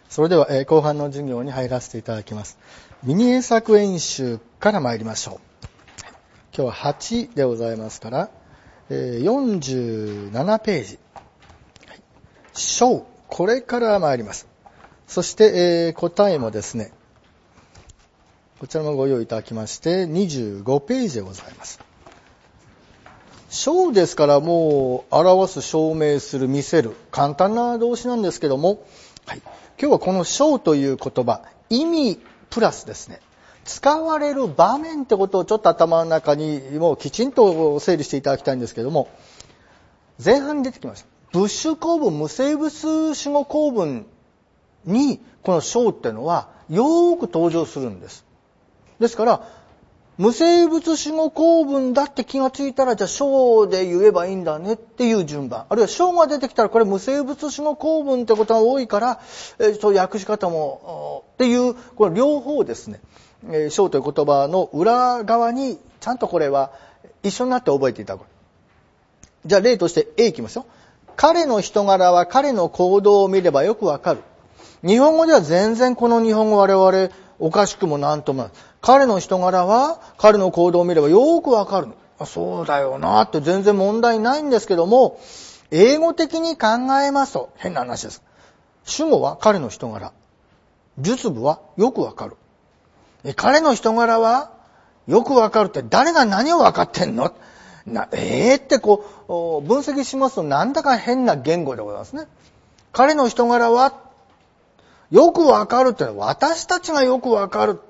それでは、後半の授業に入らせていただきます。ミニ英作演習から参りましょう。今日は8でございますから、47ページ。show、これから参ります。そして、答えもですね、こちらもご用意いただきまして、25ページでございます。showですからもう表す、証明する、見せる、簡単な動詞なんですけども、はい、今日はこのshowという言葉、意味プラスですね、使われる場面ってことをちょっと頭の中にもうきちんと整理していただきたいんですけども、前半に出てきました。物主構文、無生物主語構文にこのshowっていうのはよーく登場するんです。ですから、無生物主語構文だって気がついたら、じゃあshowで言えばいいんだねっていう順番。あるいはshowが出てきたら、これ無生物主語構文ってことが多いから、そういう訳し方も、っていう、これ両方ですね、showという言葉の裏側に、ちゃんとこれは一緒になって覚えていただく。じゃあ例として A いきますよ。彼の人柄は彼の行動を見ればよくわかる。日本語では全然この日本語我々おかしくもなんともない。彼の人柄は彼の行動を見ればよくわかる。そうだよなって全然問題ないんですけども、英語的に考えますと変な話です。主語は彼の人柄。述語はよくわかる。彼の人柄はよくわかるって誰が何をわかってんのってこう分析しますとなんだか変な言語でございますね。彼の人柄はよくわかるって、私たちがよくわかるって、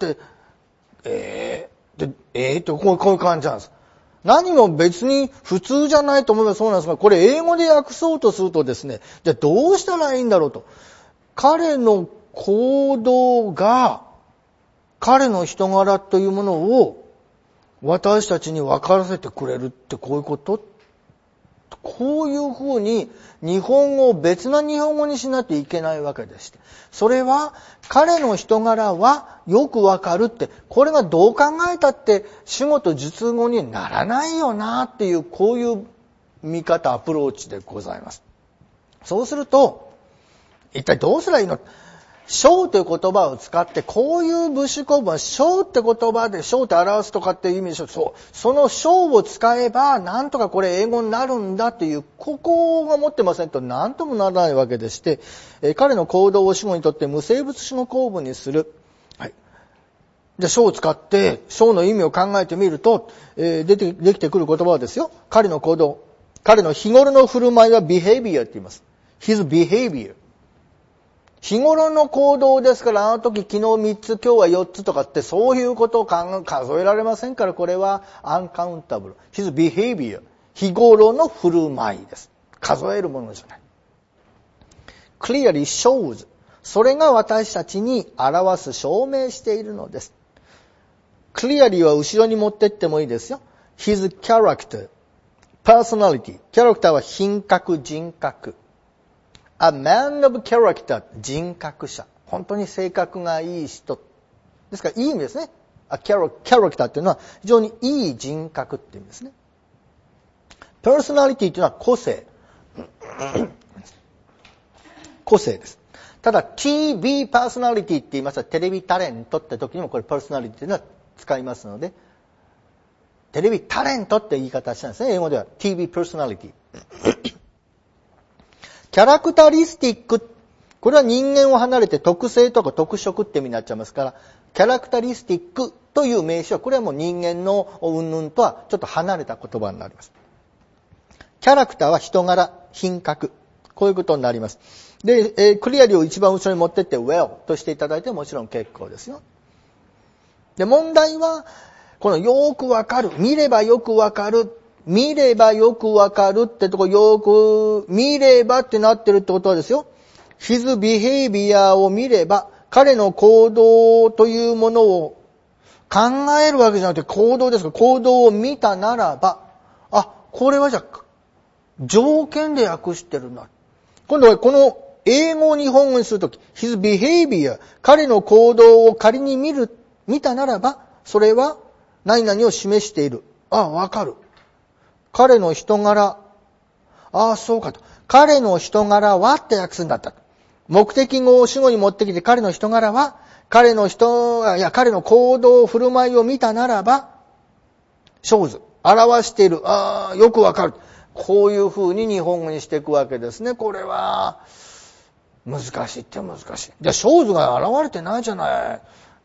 ってこういう感じなんです。何も別に普通じゃないと思えばそうなんですが、これ英語で訳そうとするとですね、じゃあどうしたらいいんだろうと。彼の行動が、彼の人柄というものを私たちに分からせてくれるってこういうこと？こういうふうに日本語を別な日本語にしなきゃいけないわけでして。それは彼の人柄はよくわかるって、これがどう考えたって主語と述語にならないよなっていう、こういう見方、アプローチでございます。そうすると、一体どうすればいいのshowという言葉を使って、こういう物主構文はshowって言葉でshowって表すとかっていう意味でしょ。そのshowを使えば、なんとかこれ英語になるんだという、ここが持ってませんとなんともならないわけでして、彼の行動を主語にとって無生物主語構文にする。はい。じゃあshowを使って、showの意味を考えてみると、できてくる言葉はですよ。彼の行動、彼の日頃の振る舞いは behavior って言います。his behavior。日頃の行動ですから、あの時昨日3つ今日は4つとかってそういうことを数えられませんから、これはuncountable。his behavior。日頃の振る舞いです。数えるものじゃない。clearly shows。それが私たちに表す、証明しているのです。clearly は後ろに持ってってもいいですよ。his character。personality。キャラクターは品格、人格。A man of character、人格者。本当に性格がいい人。ですから、いい意味ですね。キャラクターっていうのは非常にいい人格って意味ですね。personality っていうのは個性。個性です。ただ、TV パーソナリティって言いますと、テレビタレントって時にもこれパーソナリティっていうのは使いますので、テレビタレントって言い方したんですね。英語では TV パーソナリティ。キャラクタリスティック。これは人間を離れて特性とか特色って意味になっちゃいますから、キャラクタリスティックという名詞は、これはもう人間の云々とはちょっと離れた言葉になります。キャラクターは人柄、品格。こういうことになります。で、クリアリを一番後ろに持ってって well としていただいてもちろん結構ですよ。で、問題は、このよくわかる、見ればよくわかる、見ればよくわかるってとこ、よく見ればってなってるってことはですよ。his behavior を見れば、彼の行動というものを考えるわけじゃなくて行動ですが、行動を見たならば、これはじゃあ、条件で訳してるな。今度はこの英語を日本語にするとき、his behavior、彼の行動を仮に見たならば、それは何々を示している。わかる。彼の人柄。そうかと。彼の人柄はって訳すんだった。 目的語を主語に持ってきて彼の人柄は、彼の行動、振る舞いを見たならば、shows、表している、よくわかる。こういう風に日本語にしていくわけですね。これは、難しいって難しい。じゃあ、showsが現れてないじゃない。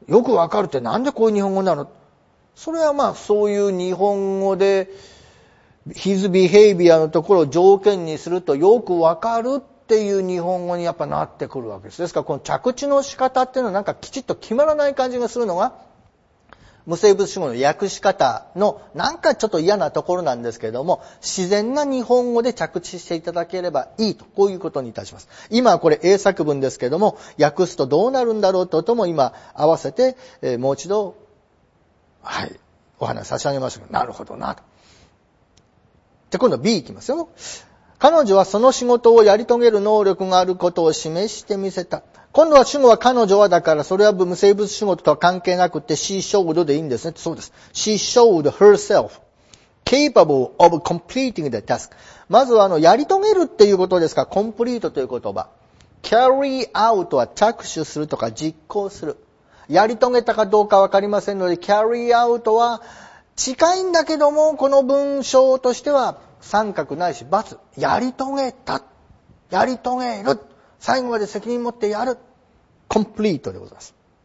よくわかるってなんでこういう日本語なの？それはそういう日本語で、his behavior のところを条件にするとよくわかるっていう日本語にやっぱなってくるわけです。ですからこの着地の仕方っていうのはなんかきちっと決まらない感じがするのが無生物主語の訳し方のなんかちょっと嫌なところなんですけれども、自然な日本語で着地していただければいいと、こういうことにいたします。今はこれ英作文ですけれども、訳すとどうなるんだろうとも今合わせて、もう一度お話差し上げましたけど、なるほどなと。で今度 B いきますよ。彼女はその仕事をやり遂げる能力があることを示してみせた。今度は主語は彼女はだから、それは無生物主語とは関係なくて she showed でいいんですね。そうです。she showed herself capable of completing the task。まずはやり遂げるっていうことですから、complete という言葉。carry out は着手するとか実行する。やり遂げたかどうかわかりませんので、carry out は近いんだけども、この文章としては三角ないし×。やり遂げた。やり遂げる。最後まで責任持ってやる。complete でございます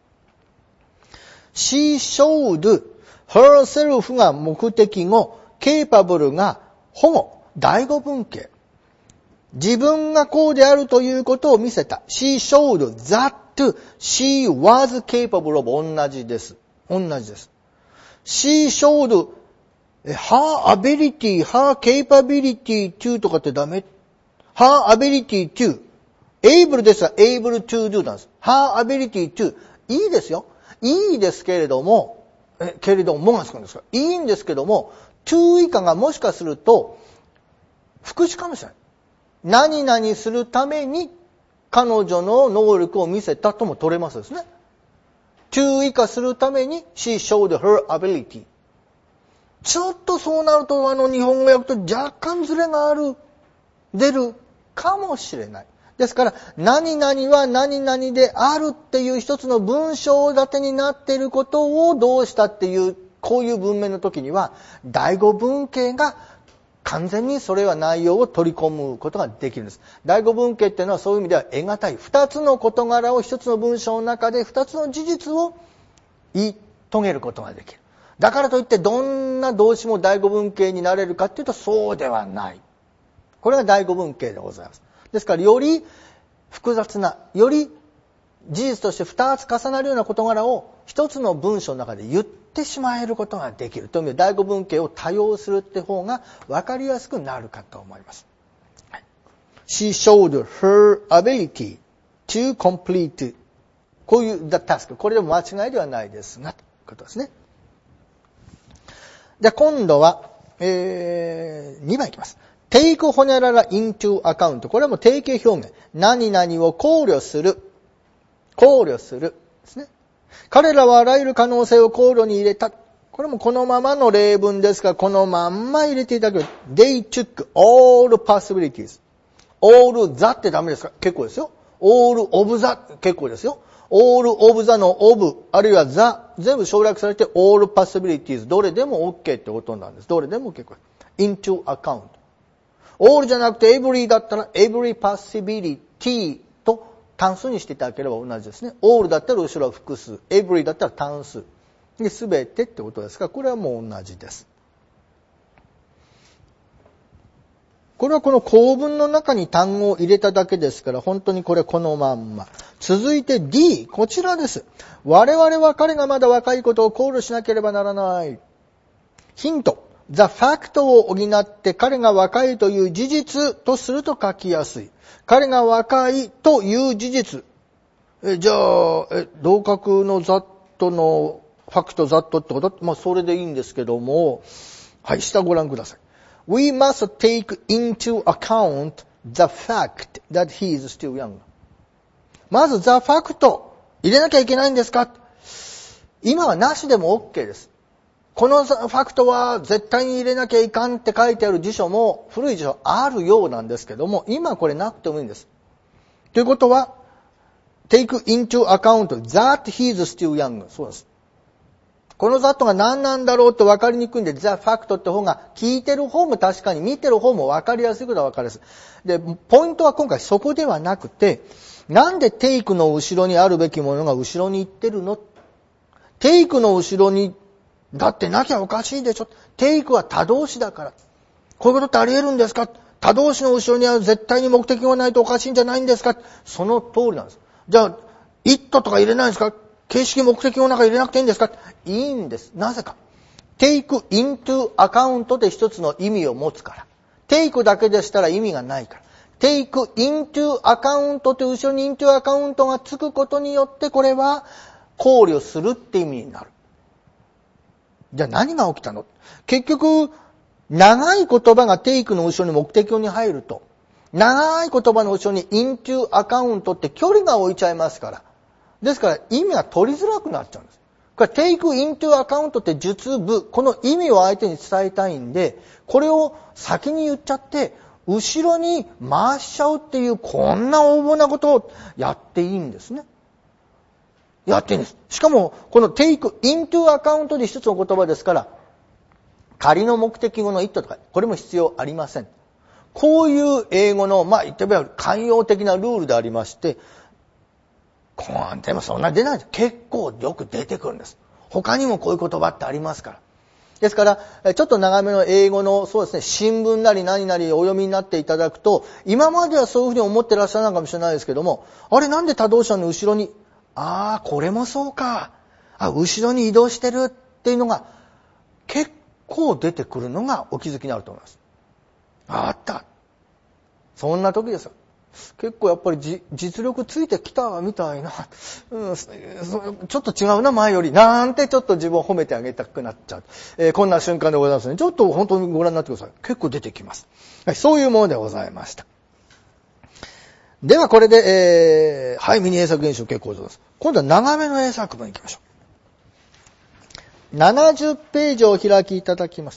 。she showed herself が目的語、capable が保護、第語文型。自分がこうであるということを見せた。she showed that she was capable of 同じです。同じです。she showed her ability, her capability to とかってダメ。her ability to。able ですが able to do なんです。her ability to。いいですよ。いいですけれども、けれどもがつくんですか。いいんですけども、to 以下がもしかすると、副詞かもしれない。何々するために彼女の能力を見せたとも取れますですね。to 以下するために she showed her ability。ちょっとそうなると日本語訳と若干ズレが出るかもしれない。ですから、何々は何々であるっていう一つの文章立てになっていることをどうしたっていう、こういう文面の時には、第語文型が完全にそれは内容を取り込むことができるんです。第語文型っていうのはそういう意味では得難い。二つの事柄を一つの文章の中で二つの事実を言い遂げることができる。だからといってどんな動詞も第語文型になれるかっていうとそうではない。これが第語文型でございます。ですからより複雑な、より事実として二つ重なるような事柄を一つの文章の中で言ってしまえることができるという意味で第語文型を多用するって方が分かりやすくなるかと思います。She showed her ability to complete こういう the task。これでも間違いではないですがということですね。で今度は、2番いきます。take ホニャララ into account。これはもう定型表現。何々を考慮する。考慮する。ですね。彼らはあらゆる可能性を考慮に入れた。これもこのままの例文ですから、このまんま入れていただける。They took all possibilities. all the ってダメですか？結構ですよ。all of the 結構ですよ。all of the の of あるいは the 全部省略されて all possibilities どれでも OK ってことなんです。どれでも結構。into account。all じゃなくて every だったら every possibility と単数にしていただければ同じですね。all だったら後ろは複数。every だったら単数。で、すべてってことですから、これはもう同じです。これはこの構文の中に単語を入れただけですから、本当にこれこのまんま。続いて D、こちらです。我々は彼がまだ若いことを考慮しなければならない。ヒント。the fact を補って彼が若いという事実とすると書きやすい。彼が若いという事実。じゃあ、同格の that のファクト that ってこと？それでいいんですけども、はい、下ご覧ください。We must take into account the fact that he is still young. まず the fact 入れなきゃいけないんですか？今はなしでも OK です。このファクトは絶対に入れなきゃいかんって書いてある辞書も古い辞書あるようなんですけども、今これなくてもいいんです。ということは take into account that he is still young. そうです。この that が何なんだろうと分かりにくいんで、the fact って方が聞いてる方も確かに見てる方も分かりやすいことは分かりやすい。で、ポイントは今回そこではなくて、なんで take の後ろにあるべきものが後ろに行ってるの？ take の後ろに、だってなきゃおかしいでしょ。take は他動詞だから。こういうことってあり得るんですか？他動詞の後ろにある絶対に目的がないとおかしいんじゃないんですか？その通りなんです。じゃあ、it とか入れないんですか？形式目的の中入れなくていいんですか？いいんです。なぜか。take into account で一つの意味を持つから。take だけでしたら意味がないから。take into account って後ろに into account がつくことによってこれは考慮するって意味になる。じゃあ何が起きたの？結局、長い言葉が take の後ろに目的語に入ると、長い言葉の後ろに into account って距離が置いちゃいますから。ですから意味が取りづらくなっちゃうんです。これ take into account って述語、この意味を相手に伝えたいんで、これを先に言っちゃって、後ろに回しちゃうっていうこんな横暴なことをやっていいんですね。やっていいんです。しかも、この take into account で一つの言葉ですから、仮の目的語の it とか、これも必要ありません。こういう英語の、言ってみれば慣用的なルールでありまして、でもそんな出ないんです。結構よく出てくるんです。他にもこういう言葉ってありますから。ですから、ちょっと長めの英語の、そうですね、新聞なり何なりお読みになっていただくと、今まではそういうふうに思ってらっしゃらないかもしれないですけども、あれなんで他動詞の後ろに、これもそうか。後ろに移動してるっていうのが、結構出てくるのがお気づきになると思います。あった。そんな時ですよ。結構やっぱり実力ついてきたみたいな、ちょっと違うな前よりなんてちょっと自分を褒めてあげたくなっちゃう、こんな瞬間でございますね。ちょっと本当にご覧になってください。結構出てきます、はい、そういうものでございました。ではこれで、ミニ英作演習結構です。今度は長めの英作文いきましょう。70ページをお開きいただきます。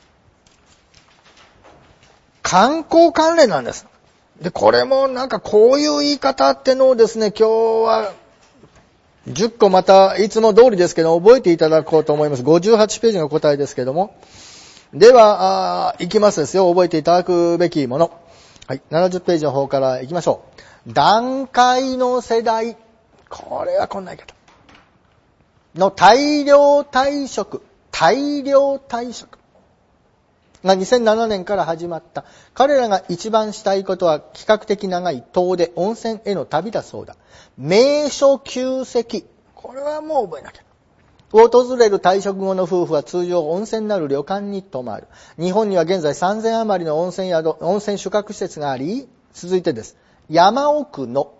観光関連なんです。で、これもなんかこういう言い方ってのをですね、今日は10個またいつも通りですけど覚えていただこうと思います。58ページの答えですけども。では、いきますですよ。覚えていただくべきもの。はい。70ページの方からいきましょう。団塊の世代。これはこんな言い方。の大量退職。大量退職。が2007年から始まった。彼らが一番したいことは比較的長い遠出、温泉への旅だそうだ。名所旧跡。これはもう覚えなきゃ。訪れる退職後の夫婦は通常温泉なる旅館に泊まる。日本には現在3000余りの温泉宿泊施設があり、続いてです。山奥の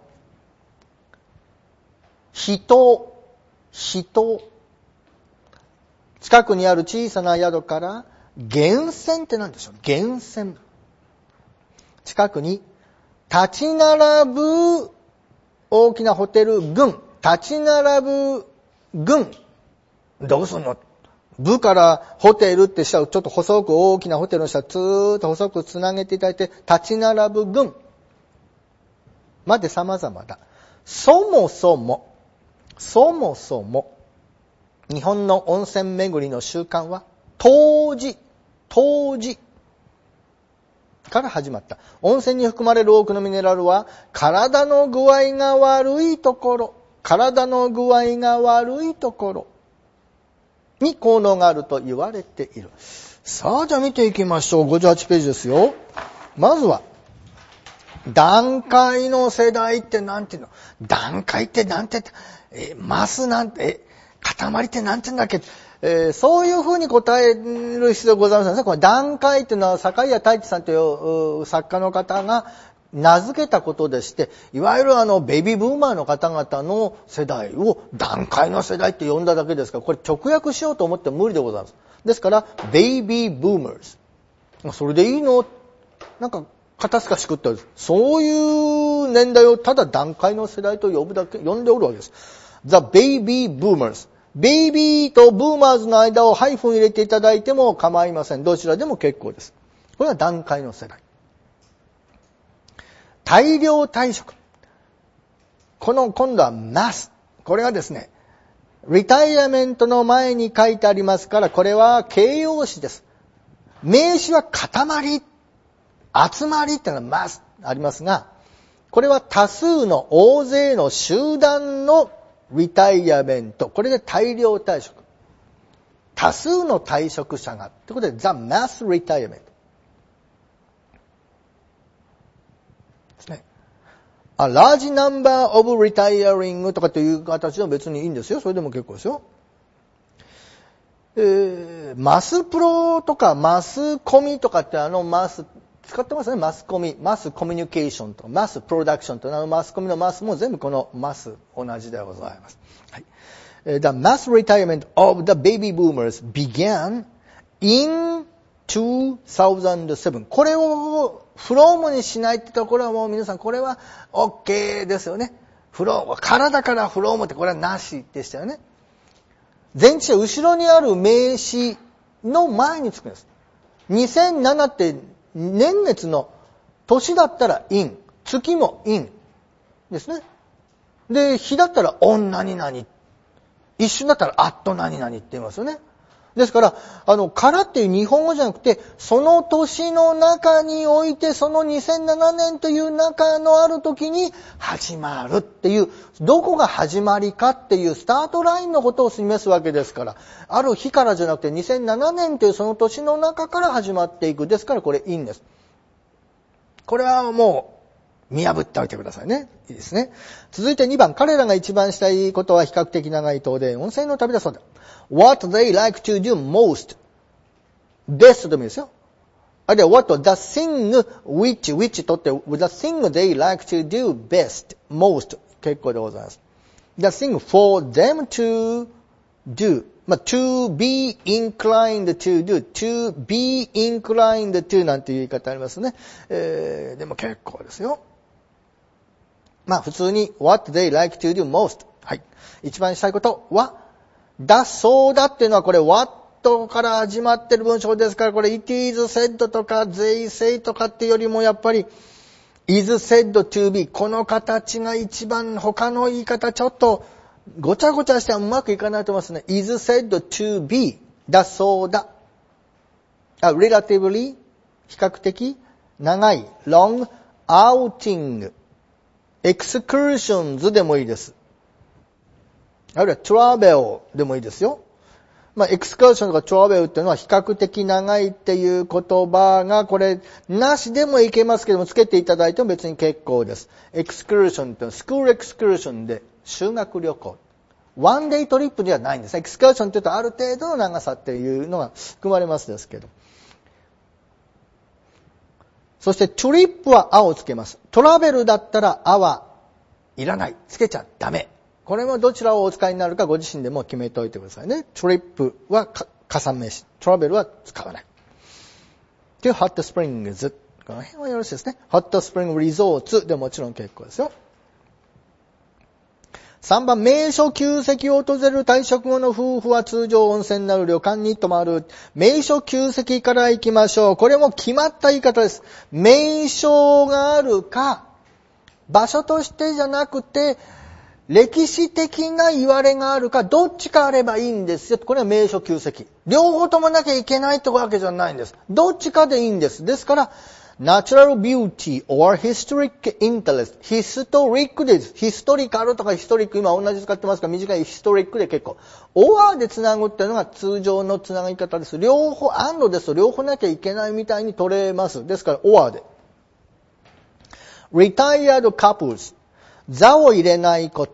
人。近くにある小さな宿から、源泉って何でしょう？源泉。近くに立ち並ぶ大きなホテル群。立ち並ぶ群。どうすんの？部からホテルって下をちょっと細く大きなホテルの下ずーっと細くつなげていただいて、立ち並ぶ群まで様々だ。そもそも日本の温泉巡りの習慣は当時から始まった。温泉に含まれる多くのミネラルは体の具合が悪いところに効能があると言われている。さあ、じゃあ見ていきましょう。58ページですよ。まずは団塊の世代ってなんていうの？団塊ってなんて、マスなんて、塊ってなんて言うんだっけ？そういうふうに答える必要ございませんね。この団塊っていうのは坂井太一さんという作家の方が名付けたことでして、いわゆるベビーブーマーの方々の世代を団塊の世代って呼んだだけですから、これ直訳しようと思っても無理でございます。ですからベイビーブーマーズ。それでいいの？なんか肩透かしくってそういう年代をただ団塊の世代と呼んでおるわけです。The Baby Boomers。ベイビーとブーマーズの間をハイフン入れていただいても構いません。どちらでも結構です。これは団塊の世代。大量退職。 今度は must。これはですね、リタイアメントの前に書いてありますから、これは形容詞です。名詞は塊、集まりっていうのが must ありますが、これは多数の大勢の集団のリタイアメント。これで大量退職。多数の退職者が。ということで、the mass retirement。ですね。A large number of retiring とかっていう形でも別にいいんですよ。それでも結構ですよ。マスプロとかマスコミとかってマス、使ってますね。マスコミ、マスコミュニケーションとか、マスプロダクションとか、マスコミのマスも全部このマス同じでございます。はい。The mass retirement of the baby boomers began in 2007。これをフロームにしないってところはもう皆さんこれは OK ですよね。フローム、体からフロームってこれはなしでしたよね。前置詞は後ろにある名詞の前につくんです。2007って年月の年だったら in、月も in ですね。で、日だったら on 何々、一瞬だったら at 何々って言いますよね。ですから、からっていう日本語じゃなくて、その年の中において、その2007年という中のある時に始まるっていう、どこが始まりかっていうスタートラインのことを示すわけですから、ある日からじゃなくて2007年というその年の中から始まっていく。ですからこれいいんです。これはもう、見破っておいてくださいね。いいですね。続いて2番、彼らが一番したいことは比較的長い遠出温泉の旅だそうだ。What they like to do most. best でもいいですよ。あるいは what the thing which とって the thing they like to do best, most 結構でございます。The thing for them to do. to be inclined to do, to be inclined to なんていう言い方ありますね。でも結構ですよ。普通に what they like to do most。はい。一番したいことはだそうだっていうのはこれ what から始まってる文章ですから、これ it is said とか they say とかっていうよりもやっぱり is said to be この形が一番他の言い方ちょっとごちゃごちゃしてうまくいかないと思いますね。is said to be だそうだ。relatively 比較的長い long outing excursions でもいいです。あるいは travel でもいいですよ。エクスカーションとか travel っていうのは比較的長いっていう言葉がこれなしでもいけますけどもつけていただいても別に結構です。エクスカーションってスクールエクスカーションで修学旅行。ワンデイトリップではないんです。エクスカーションって言うとある程度の長さっていうのが含まれますですけど。そしてトリップはあをつけます。トラベルだったらあはいらない。つけちゃダメ。これもどちらをお使いになるかご自身でも決めておいてくださいね。トリップは加算名詞。トラベルは使わない。というホットスプリングズ。この辺はよろしいですね。ホットスプリングリゾーツでもちろん結構ですよ。3番、名所旧跡を訪れる退職後の夫婦は通常温泉なる旅館に泊まる。名所旧跡から行きましょう。これも決まった言い方です。名所があるか、場所としてじゃなくて、歴史的な言われがあるか、どっちかあればいいんですよ。これは名所旧跡。両方ともなきゃいけないってわけじゃないんです。どっちかでいいんです。ですから、natural beauty or historic interest。ヒストリックです。ヒストリカルとかヒストリック、今同じ使ってますから短いヒストリックで結構。or でつなぐっていうのが通常のつながり方です。両方、and ですと両方なきゃいけないみたいに取れます。ですから、or で。retired couples。座を入れないこと。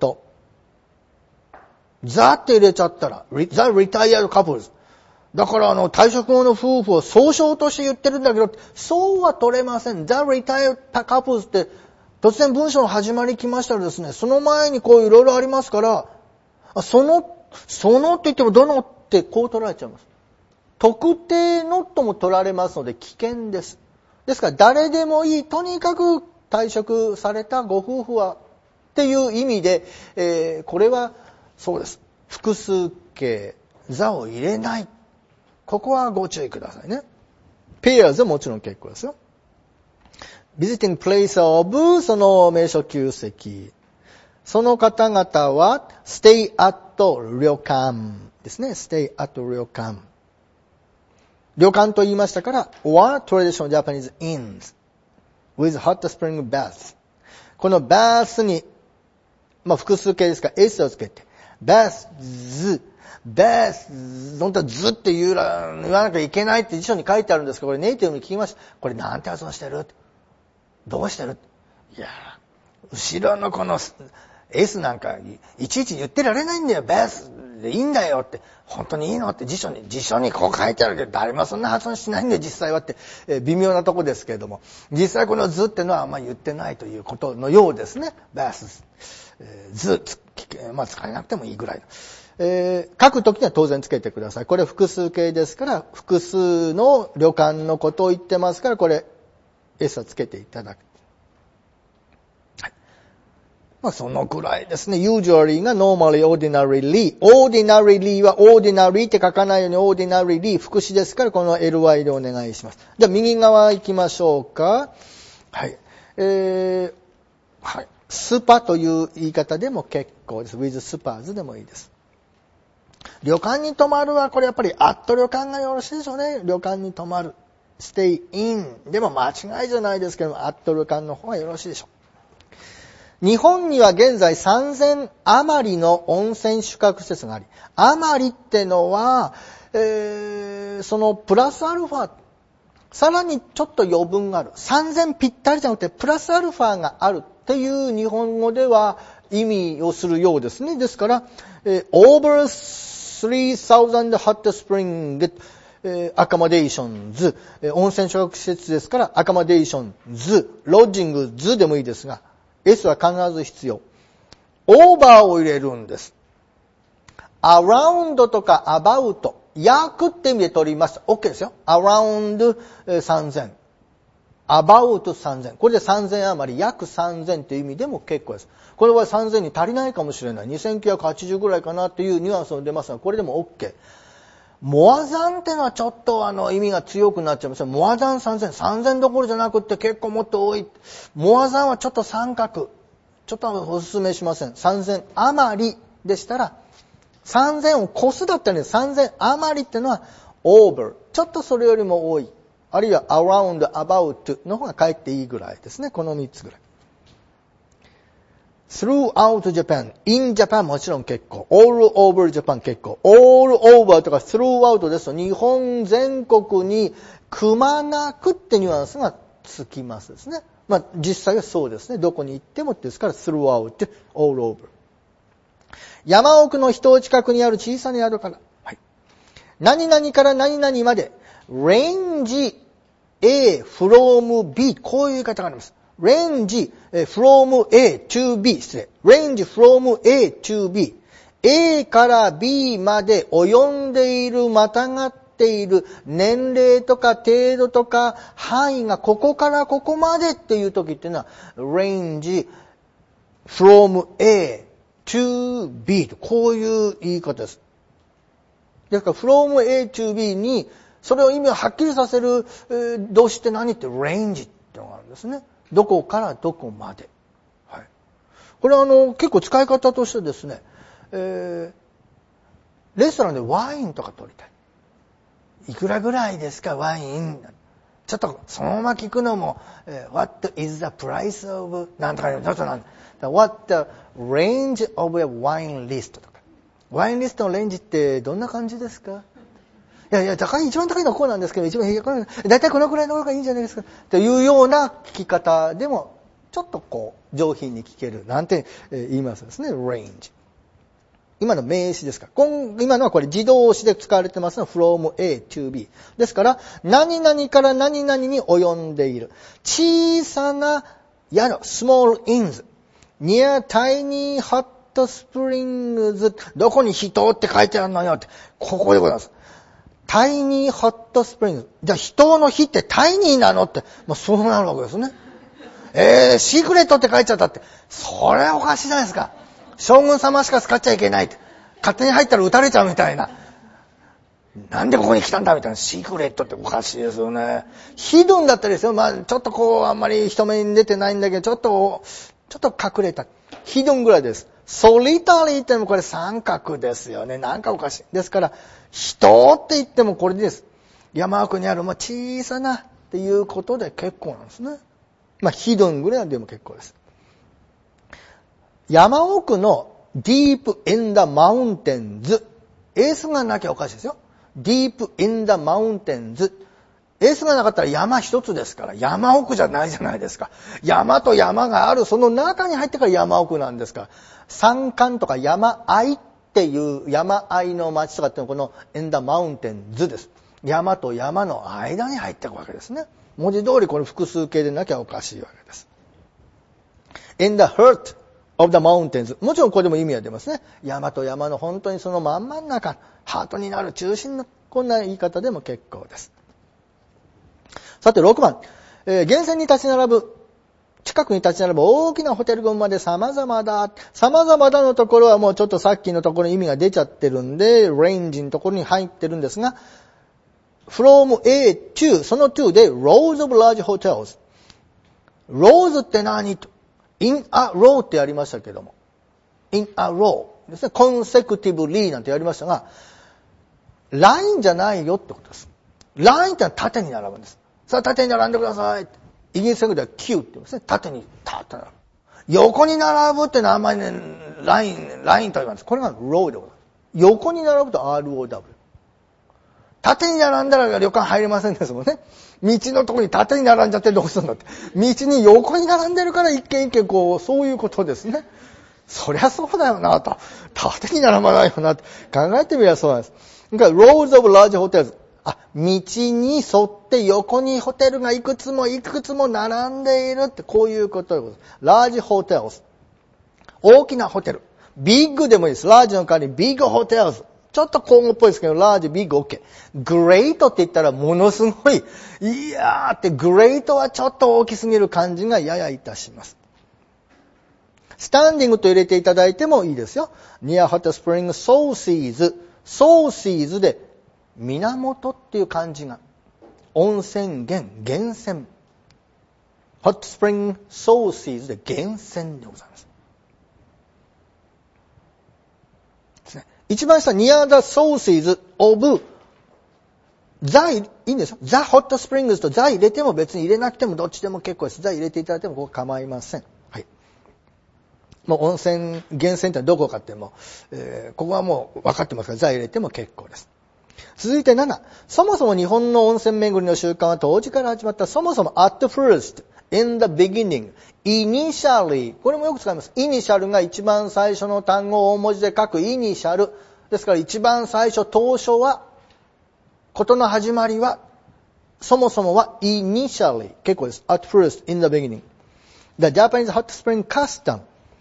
座って入れちゃったら、the retired couples。だから退職後の夫婦を総称として言ってるんだけど、そうは取れません。the retired couples って突然文章の始まり来ましたらですね、その前にこういろいろありますから、そのって言ってもどのってこう取られちゃいます。特定のとも取られますので危険です。ですから誰でもいい、とにかく退職されたご夫婦は、っていう意味で、これはそうです。複数形、座を入れない。ここはご注意くださいね。pairs はもちろん結構ですよ。visiting place of その名所旧跡。 その方々は stay at 旅館ですね。stay at 旅館。旅館と言いましたから、or traditional Japanese inns with hot spring baths。この baths に、複数形ですから S をつけて、baths、本当はずって言わなきゃいけないって辞書に書いてあるんですけど、これネイティブに聞きました。これなんて発音してる？どうしてる？いや、後ろのこの S なんかいちいち言ってられないんだよ。ベースでいいんだよって。本当にいいのって辞書にこう書いてあるけど、誰もそんな発音しないんだよ、実際はって。微妙なとこですけれども。実際この図ってのはあんまり言ってないということのようですね。ベース。図、使えなくてもいいぐらいの。書くときには当然つけてください。これ複数形ですから、複数の旅館のことを言ってますから、これ、S はつけていただく。はい。そのくらいですね。usually が normally, ordinarily。ordinarily は ordinary って書かないように ordinarily 副詞ですから、この ly でお願いします。じゃあ右側行きましょうか。はい。はい。スパという言い方でも結構です。with spas でもいいです。旅館に泊まるはこれやっぱりアット旅館がよろしいでしょうね。旅館に泊まる。stay in でも間違いじゃないですけども、アット旅館の方がよろしいでしょう。日本には現在3000余りの温泉宿泊施設があり、余りってのは、そのプラスアルファ、さらにちょっと余分がある。3000ぴったりじゃなくてプラスアルファがあるっていう日本語では意味をするようですね。ですから、over 3000 hot spring accommodations、温泉宿泊施設ですから、accommodations、lodgings でもいいですが、S は必ず必要。over を入れるんです。around とか about、約って意味で取ります。OK ですよ。around 3000。about 3000。これで3000余り、約3000という意味でも結構です。これは3000に足りないかもしれない。2980ぐらいかなというニュアンスが出ますが、これでも OK。モアザンってのはちょっと意味が強くなっちゃいます。モアザン3000。3000どころじゃなくって結構もっと多い。モアザンはちょっと三角。ちょっとお勧めしません。3000余りでしたら、3000を越すだったらね、3000余りってのは over。ちょっとそれよりも多い。あるいは around, about の方が返っていいぐらいですね。この3つぐらい。throughout Japan, in Japan もちろん結構。all over Japan 結構。all over とか throughout ですと日本全国にくまなくってニュアンスがつきますですね。実際はそうですね。どこに行ってもですから throughout, all over。山奥の人近くにある小さな宿から。はい。何々から何々まで。range A from B。こういう言い方があります。range from A to B。失礼。range from A to B。A から B まで及んでいる、またがっている年齢とか程度とか範囲がここからここまでっていう時っていうのは range from A to B とこういう言い方です。ですから from A to B にそれを意味をはっきりさせる動詞って何って range ってのがあるんですね。どこからどこまで。はい。これは結構使い方としてですね、レストランでワインとか取りたい。いくらぐらいですかワイン。ちょっとそのまま聞くのも、What is the price of なんとかちょっとWhat the range of a wine list とか。ワインリストのレンジってどんな感じですか？いや、一番高いのはこうなんですけど、一番だいたいこのくらいの方がいいんじゃないですかというような聞き方でも、ちょっとこう、上品に聞けるなんて言いますですね、range。今の名詞ですから。今のはこれ自動詞で使われてますのは from A to B。ですから、何々から何々に及んでいる。小さな宿、small inns, near tiny hot springs。どこに人って書いてあるのよって。ここでございます。タイニーホットスプリング。じゃあ人の日ってタイニーなのって、そうなるわけですね。シークレットって書いちゃったって。それおかしいじゃないですか。将軍様しか使っちゃいけないって。勝手に入ったら撃たれちゃうみたいな。なんでここに来たんだみたいな。シークレットっておかしいですよね。ヒドゥンだったりですよ。ちょっとあんまり人目に出てないんだけど、ちょっちょっと隠れた。hidden ぐらいです。solitary ってもこれ三角ですよね。なんかおかしい。ですから、人って言ってもこれです。山奥にある小さなっていうことで結構なんですね。hidden ぐらいでも結構です。山奥の deep in the mountains。S がなきゃおかしいですよ。deep in the mountains。S がなかったら山一つですから、山奥じゃないじゃないですか。山と山がある、その中に入ってから山奥なんですから。山間とか山あいっていう山あいの町とかっていうのはこの in the mountains です。山と山の間に入っていくわけですね。文字通りこれ複数形でなきゃおかしいわけです。in the heart of the mountains。もちろんこれでも意味は出ますね。山と山の本当にその真ん真ん中、ハートになる中心のこんな言い方でも結構です。さて6番、源泉に立ち並ぶ、近くに立ち並ぶ大きなホテル群まで様々だ。様々だのところはもうちょっとさっきのところに意味が出ちゃってるんで、レンジのところに入ってるんですが、from A to、その to で rows of large hotels。rows って何と in a row ってやりましたけども。in a row ですね。consecutively なんてやりましたが、ラインじゃないよってことです。ラインってのは縦に並ぶんです。さあ縦に並んでください。イギリス語では Q って言うんですね。縦に並ぶ。横に並ぶってのはあんまりね、ラインと言います。これが row でございます。横に並ぶと ROW。縦に並んだら旅館入れませんですもんね。道のところに縦に並んじゃってどうするんだって。道に横に並んでるから一軒一軒こう、そういうことですね。そりゃそうだよなと。縦に並ばないよなと考えてみればそうなんです。それから rows of large hotels。道に沿って横にホテルがいくつも並んでいるってこういうことでございます。large hotels。大きなホテル。ビッグでもいいです。large の代わりに big hotels。ちょっと口語っぽいですけど、large, big, OK。great って言ったらものすごい、いやーって great はちょっと大きすぎる感じがややいたします。スタンディングと入れていただいてもいいですよ。near hot spring sources。sources で源っていう漢字が。温泉源、源泉。hot spring sources で源泉でございます。一番下、near the sources of the いいんですよ。the hot springs と the 入れても別に入れなくてもどっちでも結構です。the 入れていただいてもここ構いません。はい。もう温泉、源泉ってどこかっても、ここはもう分かってますから、the 入れても結構です。続いて7。そもそも日本の温泉巡りの習慣は当時から始まった。そもそも at first, in the beginning, initially。これもよく使います。イニシャルが一番最初の単語を大文字で書くイニシャル。ですから一番最初、当初は、ことの始まりは、そもそもは initially。結構です。at first, in the beginning. The Japanese hot spring custom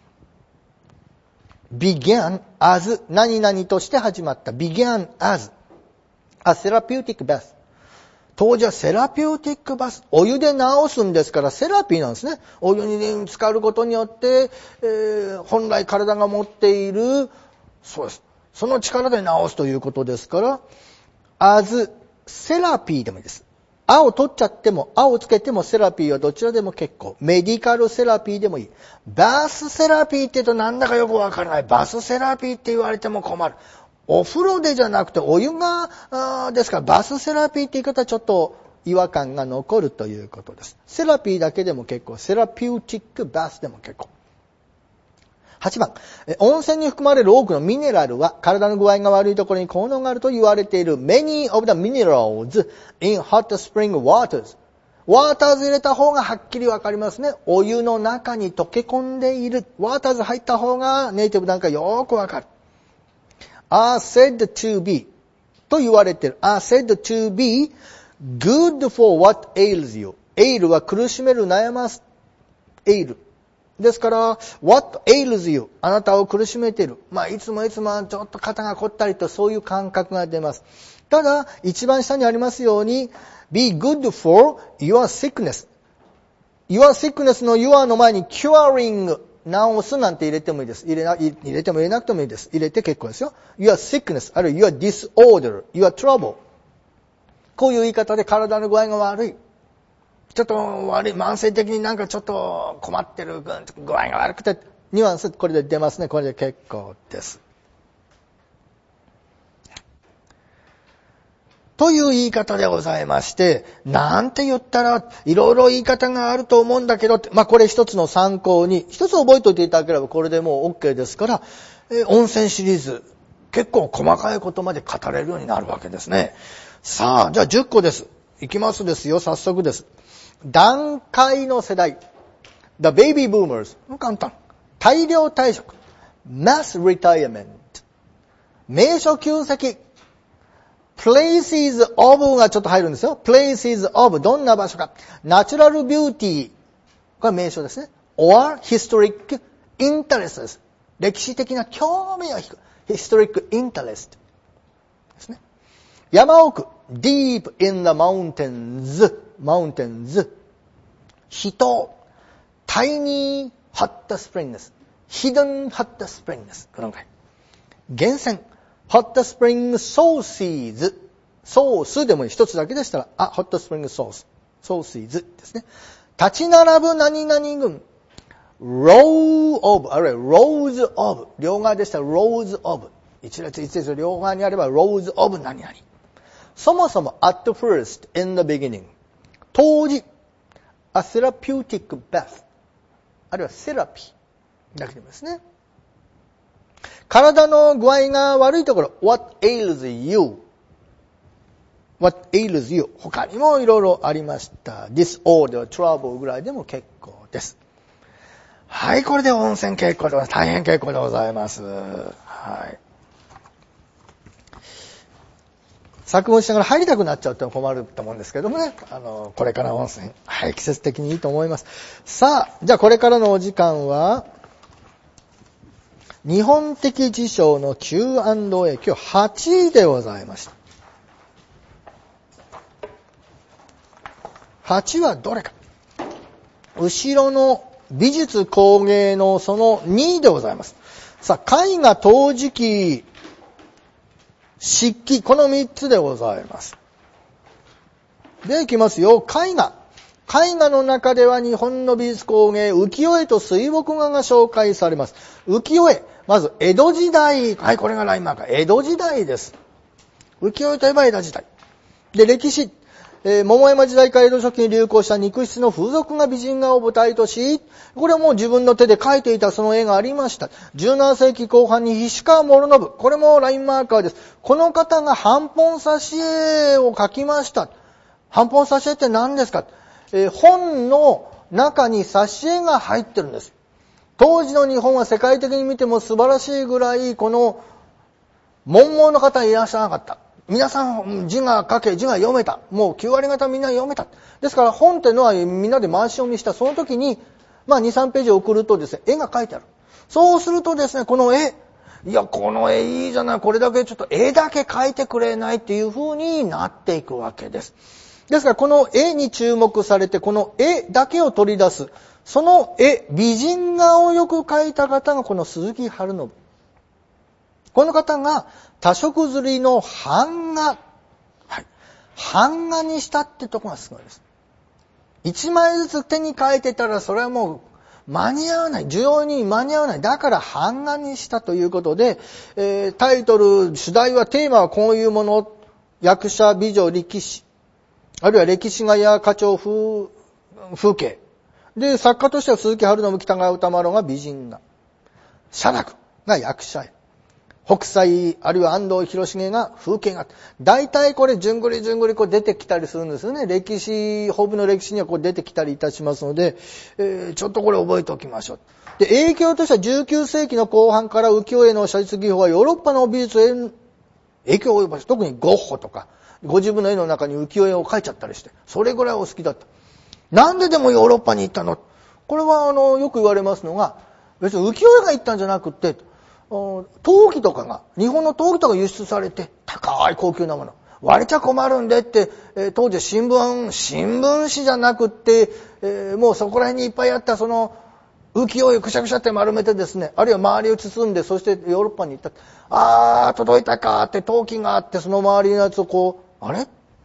began as 何々として始まった。began as a therapeutic bath。当時はセラピューティックバス。お湯で治すんですからセラピーなんですね。お湯に浸かることによって、本来体が持っている、そうです。その力で治すということですから、as セラピーでもいいです。あを取っちゃっても、あをつけてもセラピーはどちらでも結構。メディカルセラピーでもいい。バスセラピーって言うとなんだかよくわからない。バスセラピーって言われても困る。お風呂でじゃなくてお湯が、ですからバスセラピーって言い方はちょっと違和感が残るということです。セラピーだけでも結構。セラピューティックバスでも結構。8番。温泉に含まれる多くのミネラルは体の具合が悪いところに効能があると言われている Many of the minerals in hot spring waters。ワーターズ入れた方がはっきりわかりますね。お湯の中に溶け込んでいる。ワーターズ入った方がネイティブなんかよくわかる。are said to be と言われている。are said to be good for what ails you。ail は苦しめる、悩ます。ail。ですから、what ails you。あなたを苦しめている。いつもちょっと肩が凝ったりとそういう感覚が出ます。ただ、一番下にありますように、be good for your sickness。your sickness の your の前に curing。治すなんて入れてもいいです。入れても入れなくてもいいです。入れて結構ですよ。your sickness、あるいは your disorder、your trouble。こういう言い方で体の具合が悪い。 ちょっと悪い、慢性的になんかちょっと困ってる、具合が悪くて、ニュアンス、これで出ますね。これで結構です。という言い方でございまして、なんて言ったら、いろいろ言い方があると思うんだけど、これ一つの参考に、一つ覚えておいていただければこれでもう OK ですから、温泉シリーズ、結構細かいことまで語れるようになるわけですね。さあ、じゃあ10個です。いきますですよ、早速です。団塊の世代。The Baby Boomers。簡単。大量退職。Mass Retirement。名所旧跡。Places of がちょっと入るんですよ。Places of どんな場所か。Natural Beauty これは名所ですね。or Historic Interest です。歴史的な興味を引く。Historic Interest ですね。山奥 Deep in the Mountains 人 Tiny Hot Springs Hidden Hot Springs このぐらい。源泉Hot Spring Sources ソースでも一つだけでしたら、Hot Spring Sources ですね。立ち並ぶ何々群 Row of あるいは Rows of 両側でしたら Rows of 一列一列両側にあれば Rows of 何々。そもそも at first in the beginning 当時 a therapeutic bath あるいは therapy だけでもですね。体の具合が悪いところ What ails you What ails you 他にもいろいろありました。disorder, trouble ぐらいでも結構です。はい、これで温泉結構でございます。大変結構でございます。はい。作文しながら入りたくなっちゃうって困ると思うんですけどもね。これから温泉。はい、季節的にいいと思います。さあ、じゃあこれからのお時間は、日本的辞書の Q&A、今日8位でございました。8はどれか。後ろの美術工芸のその2でございます。さあ、絵画、陶磁器、漆器、この3つでございます。で、いきますよ。絵画。絵画の中では日本の美術工芸、浮世絵と水墨画が紹介されます。浮世絵。まず、江戸時代。はい、これがラインマーカー。江戸時代です。浮世絵といえば江戸時代。で、歴史。桃山時代から江戸初期に流行した肉質の風俗画美人画を舞台とし、これはもう自分の手で描いていたその絵がありました。17世紀後半に菱川師宣。これもラインマーカーです。この方が半本挿絵を描きました。半本挿絵って何ですか？本の中に挿絵が入ってるんです。当時の日本は世界的に見ても素晴らしいぐらい、この、文盲の方いらっしゃらなかった。皆さん字が書け、字が読めた。もう9割方みんな読めた。ですから本っていうのはみんなで回し読みした。その時に、2、3ページ送るとですね、絵が描いてある。そうするとですね、この絵、いや、この絵いいじゃない。これだけちょっと絵だけ描いてくれないっていう風になっていくわけです。ですからこの絵に注目されて、この絵だけを取り出す。その絵、美人画をよく描いた方がこの鈴木春信。この方が多色刷りの版画。はい。版画にしたってとこがすごいです。一枚ずつ手に描いてたらそれはもう間に合わない。需要に間に合わない。だから版画にしたということで、タイトル、主題はテーマはこういうもの。役者、美女、力士。あるいは歴史画や花鳥風景。で、作家としては鈴木春信、北川歌麿が美人画。写楽が役者絵。北斎、あるいは安藤広重が風景画。大体これ、じゅんぐりこう出てきたりするんですよね。歴史、北部の歴史にはこう出てきたりいたしますので、ちょっとこれ覚えておきましょう。で、影響としては19世紀の後半から浮世絵の写実技法はヨーロッパの美術へ影響を及ぼし、特にゴッホとか、ご自分の絵の中に浮世絵を描いちゃったりして、それぐらいお好きだった。なんででもヨーロッパに行ったの？これはよく言われますのが、別に浮世絵が行ったんじゃなくて、陶器とかが、日本の陶器とか輸出されて、高い高級なもの。割れちゃ困るんでって、当時新聞紙じゃなくって、もうそこら辺にいっぱいあったその、浮世絵をくしゃくしゃって丸めてですね、あるいは周りを包んで、そしてヨーロッパに行った。届いたかって陶器があって、その周りのやつをこう、あれ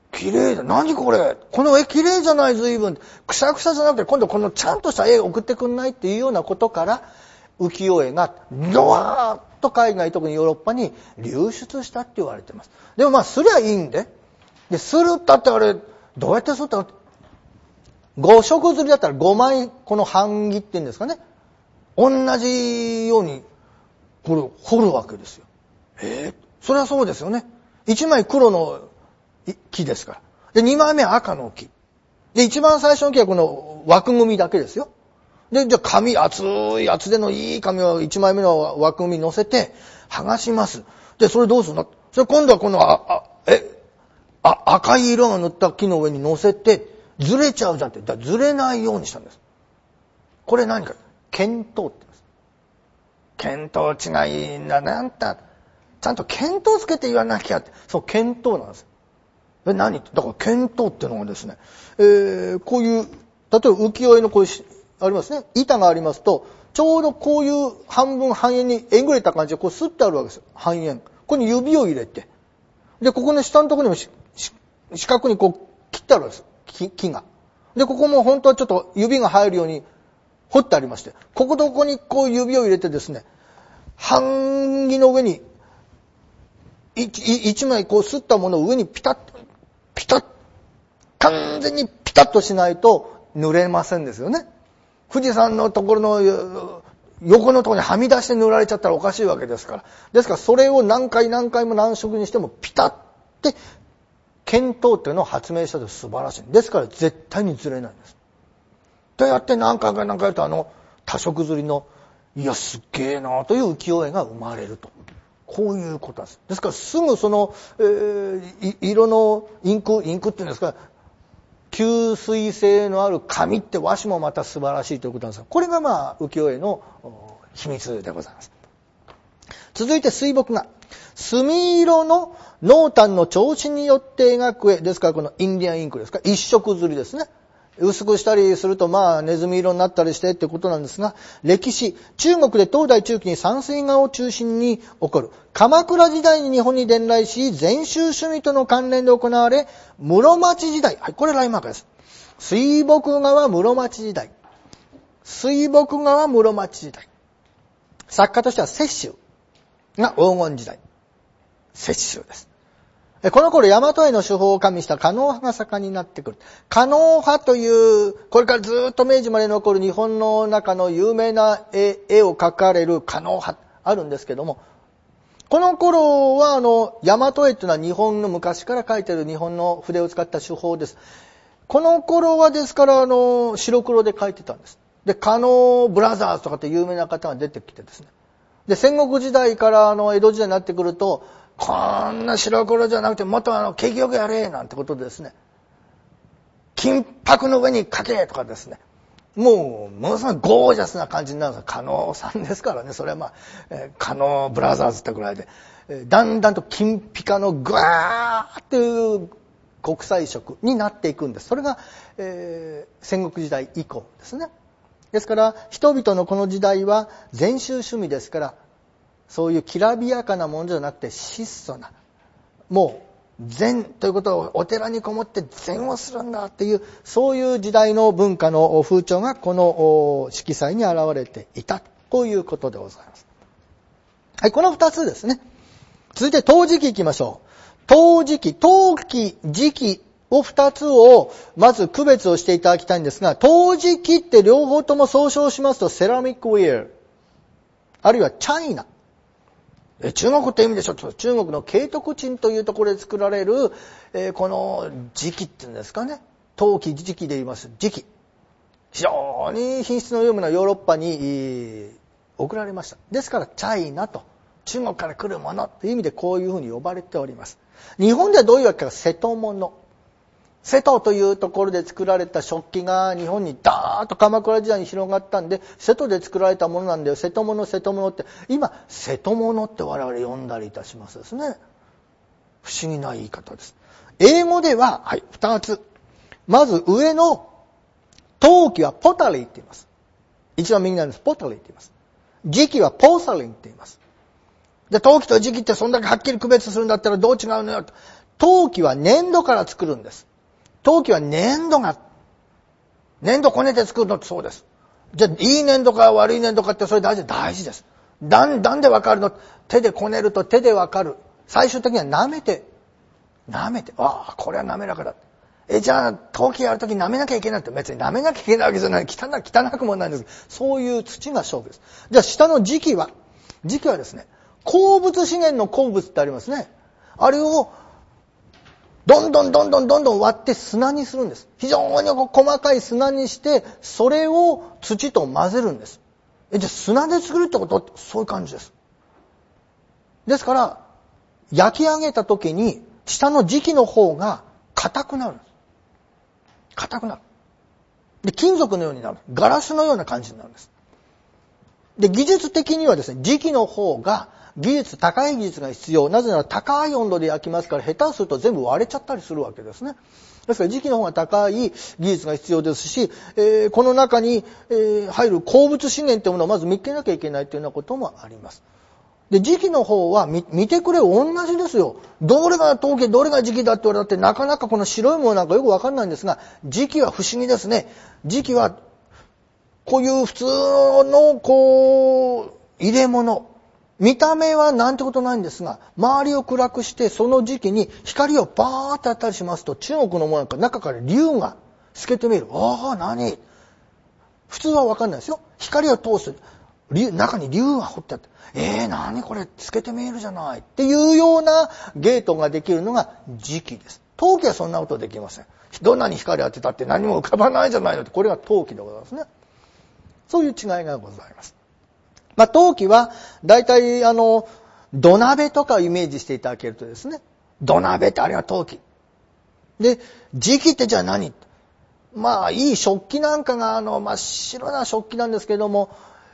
綺麗だ。何これ。この絵綺麗じゃない、随分。くしゃくしゃじゃなくて、今度このちゃんとした絵を送ってくんないっていうようなことから、浮世絵がドワーッと海外、特にヨーロッパに流出したって言われてます。でもすりゃいいんで。で、するったってあれ、どうやってするったの？ 5 色刷りだったら5枚、この版木って言うんですかね。同じように、これ、彫るわけですよ。それはそうですよね。1枚黒の木ですから。で、2枚目は赤の木。で、一番最初の木はこの枠組みだけですよ。で、じゃあ紙、厚い厚手のいい紙を1枚目の枠組みに乗せて、剥がします。で、それどうするの？それ今度はこの、赤い色が塗った木の上に乗せて、ずれちゃうじゃんって。だからずれないようにしたんです。これ何か？見当って言います。見当違いな、なんだ。ちゃんと見当つけて言わなきゃって。そう、見当なんです。何？だから見当っていうのがですね、こういう、例えば浮世絵のこういうありますね。板がありますと、ちょうどこういう半分半円にえぐれた感じでこうスッてあるわけですよ。半円。ここに指を入れて。で、ここの下のところにも四角にこう切ってあるわけです。木が。で、ここも本当はちょっと指が入るように彫ってありまして、こことここにこう指を入れてですね、版木の上に一枚こうすったものを上にピタッ、完全にピタッとしないと塗れませんですよね。富士山のところの横のところにはみ出して塗られちゃったらおかしいわけですから。ですからそれを何回も何色にしてもピタッて見当っていうのを発明したと素晴らしい。ですから絶対にずれないんです。とやって何回かやると多色刷りの、いやすっげえなという浮世絵が生まれると。こういうことです。ですからすぐその、色のインクっていうんですか、吸水性のある紙って和紙もまた素晴らしいということなんですが、これが浮世絵の秘密でございます。続いて水墨画。墨色の濃淡の調子によって描く絵。ですからこのインディアンインクですか、一色刷りですね。薄くしたりするとネズミ色になったりしてってことなんですが、歴史、中国で東大中期に山水画を中心に起こる。鎌倉時代に日本に伝来し、禅宗趣味との関連で行われ、室町時代。はい、これラインマークです。水墨画は室町時代。水墨画は室町時代。作家としては雪舟が黄金時代。雪舟です。この頃、大和絵の手法を加味した狩野派が盛んになってくる。狩野派という、これからずっと明治まで残る日本の中の有名な絵を描かれる狩野派、あるんですけども、この頃は大和絵というのは日本の昔から描いている日本の筆を使った手法です。この頃はですから白黒で描いてたんです。で、狩野ブラザーズとかって有名な方が出てきてですね。で、戦国時代から江戸時代になってくると、こんな白黒じゃなくてもっと景気よくやれなんてことでですね、金箔の上に描けとかですね、ものすごいゴージャスな感じになるんです。狩野さんですからね、それは狩野ブラザーズってぐらいで、だんだんと金ピカのグワーっていう国際色になっていくんです。それが、戦国時代以降ですね。ですから人々のこの時代は禅宗趣味ですから、そういうきらびやかなものじゃなくて質素な、もう禅ということをお寺にこもって禅をするんだっていう、そういう時代の文化の風潮がこの色彩に現れていたということでございます。はい、この2つですね。続いて陶磁器いきましょう。陶磁器、陶器、磁器を2つをまず区別をしていただきたいんですが、陶磁器って両方とも総称しますとセラミックウェア、あるいはチャイナ。中国って意味でしょ。中国の慶徳鎮というところで作られる、この磁器っていうんですかね。陶器、磁器で言います磁器。非常に品質の良いものはヨーロッパに送られました。ですからチャイナと、中国から来るものという意味でこういうふうに呼ばれております。日本ではどういうわけか、瀬戸物。瀬戸というところで作られた食器が日本にダーッと鎌倉時代に広がったんで、瀬戸で作られたものなんだよ。瀬戸物って、今瀬戸物って我々呼んだりいたしますですね。不思議な言い方です。英語では、はい、2つ。まず上の陶器はポタリーって言います。一番右なんです。ポタリーって言います。磁器はポーサリンって言います。で、陶器と磁器ってそんだけはっきり区別するんだったらどう違うのよと。 陶器は粘土から作るんです。陶器は粘土こねて作るのってそうです。じゃあ、いい粘土か悪い粘土かってそれ大事です。なんでわかるの？手でこねると手でわかる。最終的には舐めて、これは滑らかだ。じゃあ、陶器やるとき舐めなきゃいけないって、別に舐めなきゃいけないわけじゃない。汚くもないんです。そういう土が勝負です。じゃあ、下の磁器はですね、鉱物資源の鉱物ってありますね。あれを、どんどん割って砂にするんです。非常に細かい砂にして、それを土と混ぜるんです。じゃあ砂で作るってことってそういう感じです。ですから、焼き上げた時に、下の磁器の方が硬くなる。で、金属のようになる。ガラスのような感じになるんです。で、技術的にはですね、磁器の方が高い技術が必要。なぜなら高い温度で焼きますから、下手すると全部割れちゃったりするわけですね。ですから磁器の方が高い技術が必要ですし、この中に、入る鉱物資源というものをまず見つけなきゃいけないというようなこともあります。で、磁器の方は見てくれ同じですよ。どれが陶器、どれが磁器だって言われたってなかなかこの白いものなんかよくわかんないんですが、磁器は不思議ですね。磁器はこういう普通の入れ物。見た目はなんてことないんですが、周りを暗くしてその磁器に光をバーって当たりしますと、中国のものなんか中から竜が透けて見える。何？普通はわかんないですよ。光を通す。中に竜が彫ってあって、何これ透けて見えるじゃないっていうようなゲートができるのが磁器です。陶器はそんなことできません。どんなに光当てたって何も浮かばないじゃないのって、これが陶器でございますね。そういう違いがございます。陶器は大体土鍋とかをイメージしていただけるとですね、土鍋ってあれが陶器で、磁器ってじゃあ何？いい食器なんかが真っ白な食器なんですけども、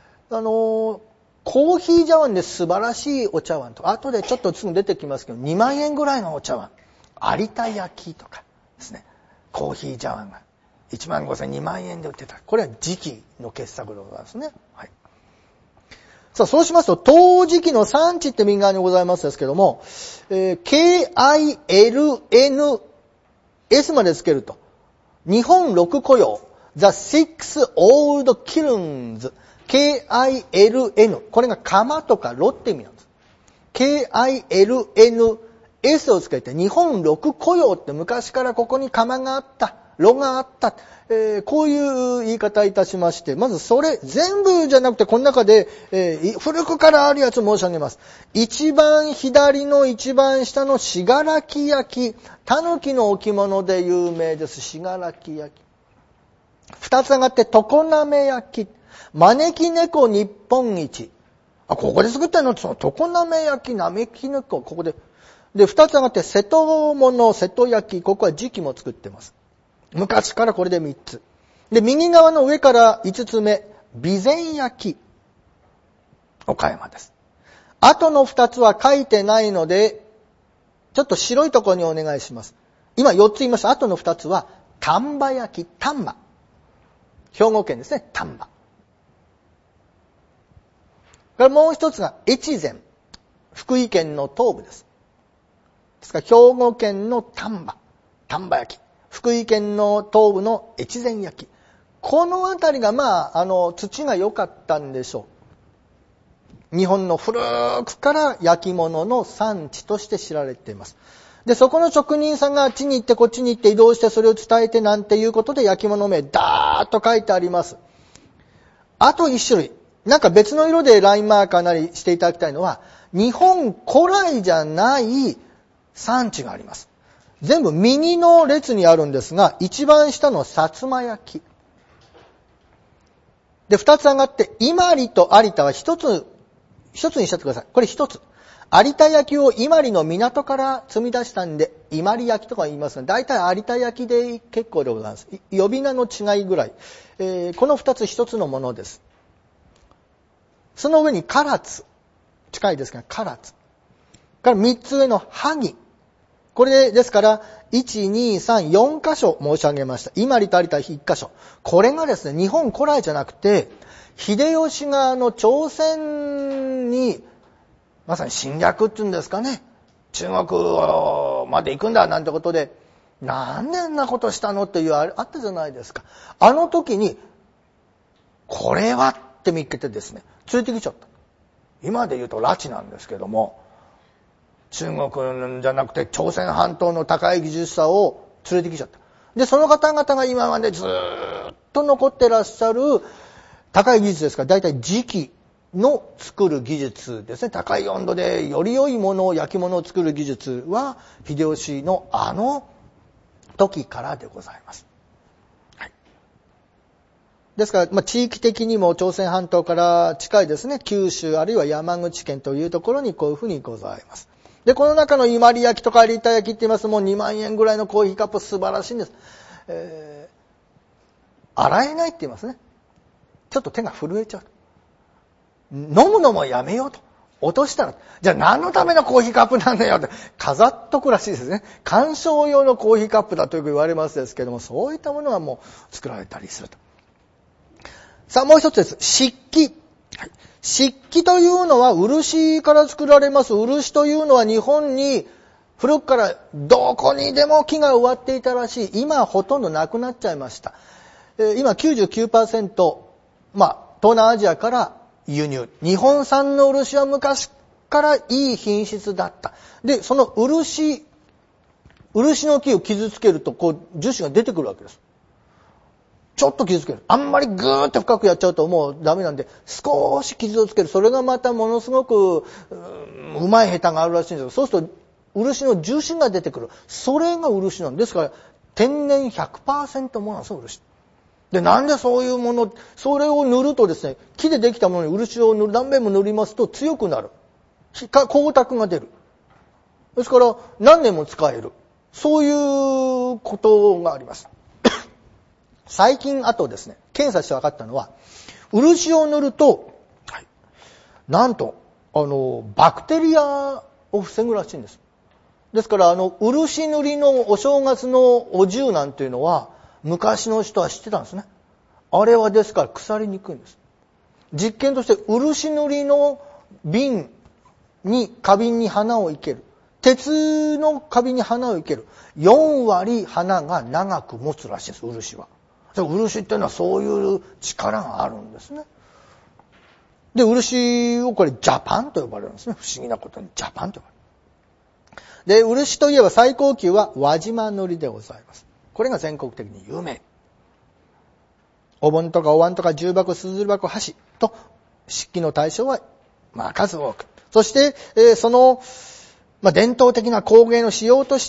コーヒー茶碗で素晴らしいお茶碗と、後でちょっとすぐ出てきますけど、2万円ぐらいのお茶碗、有田焼とかですね、コーヒー茶碗が1万5千2万円で売ってた。これは磁器の傑作でございますね。はい。さあ、そうしますと、陶磁器の産地って右側にございますですけども、KILNS までつけると、日本6古窯、The Six Old Kilns、KILN、これが釜とか炉って意味なんです。KILNS をつけて、日本6古窯って昔からここに釜があった、炉があった、こういう言い方いたしまして、まずそれ全部じゃなくてこの中で、古くからあるやつ申し上げます。一番左の一番下の信楽焼、狸の置物で有名です。信楽焼。二つ上がって常滑焼、招き猫日本一。ここで作ったのってその常滑焼、招き猫、ここで。で、二つ上がって瀬戸物、瀬戸焼、ここは磁器も作ってます。昔からこれで3つ。で、右側の上から5つ目、備前焼、岡山です。あとの2つは書いてないので、ちょっと白いところにお願いします。今4つ言いました。あとの2つは、丹波焼、丹波。兵庫県ですね、丹波。これもう一つが、越前。福井県の東部です。ですから、兵庫県の丹波。丹波焼。福井県の東部の越前焼。このあたりが土が良かったんでしょう。日本の古くから焼き物の産地として知られています。で、そこの職人さんがあっちに行ってこっちに行って移動してそれを伝えてなんていうことで焼き物名ダーッと書いてあります。あと一種類。なんか別の色でラインマーカーなりしていただきたいのは、日本古来じゃない産地があります。全部右の列にあるんですが、一番下の薩摩焼。で、二つ上がって、伊万里と有田は一つにしちゃってください。これ一つ。有田焼を伊万里の港から積み出したんで、伊万里焼とか言いますが、大体有田焼で結構でございます。呼び名の違いぐらい。この二つ一つのものです。その上に唐津。近いですが、唐津。から三つ上の萩。これですから、1、2、3、4箇所申し上げました。伊万里と有田1箇所。これがですね、日本古来じゃなくて、秀吉が朝鮮に、まさに侵略っていうんですかね。中国を所まで行くんだなんてことで、なんであんなことしたのっていうあったじゃないですか。あの時に、これはって見っけてですね、連れてきちゃった。今で言うと拉致なんですけども、中国じゃなくて朝鮮半島の高い技術者を連れてきちゃった。で、その方々が今までずっと残ってらっしゃる高い技術ですから、だいたい磁器の作る技術ですね。高い温度でより良いものを、焼き物を作る技術は、秀吉のあの時からでございます。はい、ですから、地域的にも朝鮮半島から近いですね、九州あるいは山口県というところにこういうふうにございます。で、この中の伊万里焼とか有田焼って言いますと、もう2万円ぐらいのコーヒーカップ素晴らしいんです。洗えないって言いますね。ちょっと手が震えちゃう。飲むのもやめようと。落としたら、じゃあ何のためのコーヒーカップなんだよって飾っとくらしいですね。鑑賞用のコーヒーカップだとよく言われますですけども、そういったものはもう作られたりすると。さあもう一つです。漆器。はい、漆器というのは漆から作られます。漆というのは日本に古くからどこにでも木が植わっていたらしい。今はほとんどなくなっちゃいました。今 99%、東南アジアから輸入。日本産の漆は昔からいい品質だった。で、その漆の木を傷つけると、樹脂が出てくるわけです。ちょっと傷つける。あんまりぐーっと深くやっちゃうともうダメなんで、少し傷をつける。それがまたものすごく、うまい下手があるらしいんですよ。そうすると、漆の樹脂が出てくる。それが漆なんですから、天然 100% ものなんですよ、漆。で、なんでそういうもの、それを塗るとですね、木でできたものに漆を何遍も塗りますと強くなる。光沢が出る。ですから、何年も使える。そういうことがあります。最近、あとですね、検査して分かったのは、漆を塗ると、なんと、バクテリアを防ぐらしいんです。ですから、漆塗りのお正月のお重なんていうのは、昔の人は知ってたんですね。あれはですから腐りにくいんです。実験として漆塗りの花瓶に花を生ける。鉄の花瓶に花を生ける。4割花が長く持つらしいです、漆は。漆っていうのはそういう力があるんですね。で、漆をこれジャパンと呼ばれるんですね。不思議なことにジャパンと呼ばれる。で、漆といえば最高級は輪島塗でございます。これが全国的に有名。お盆とかお椀とか重箱、すずり箱、箸と漆器の対象は数多く。そして、伝統的な工芸の手法として、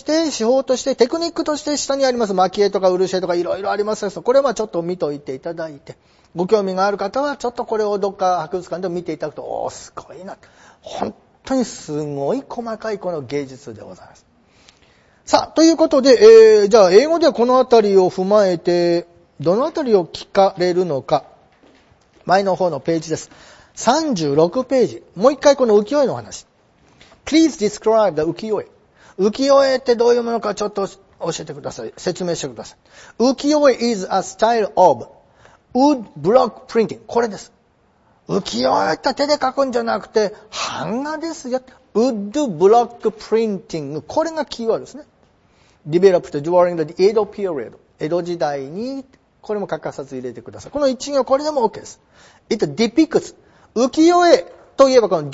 テクニックとして下にあります蒔絵とか漆絵とかいろいろありますが、これはちょっと見といていただいて、ご興味がある方はちょっとこれをどっか博物館で見ていただくと、すごいな。本当にすごい細かいこの芸術でございます。さあ、ということで、じゃあ英語ではこのあたりを踏まえて、どのあたりを聞かれるのか。前の方のページです。36ページ。もう一回この浮世絵の話。Please describe the 浮世絵。浮世絵ってどういうものかちょっと教えてください。説明してください。浮世絵 is a style of wood block printing。これです。浮世絵って手で描くんじゃなくて、版画ですよ。wood block printing。これがキーワードですね。developed during the Edo period。江戸時代に、これも欠かさず入れてください。この一行これでも OK です。It depicts。浮世絵といえばこの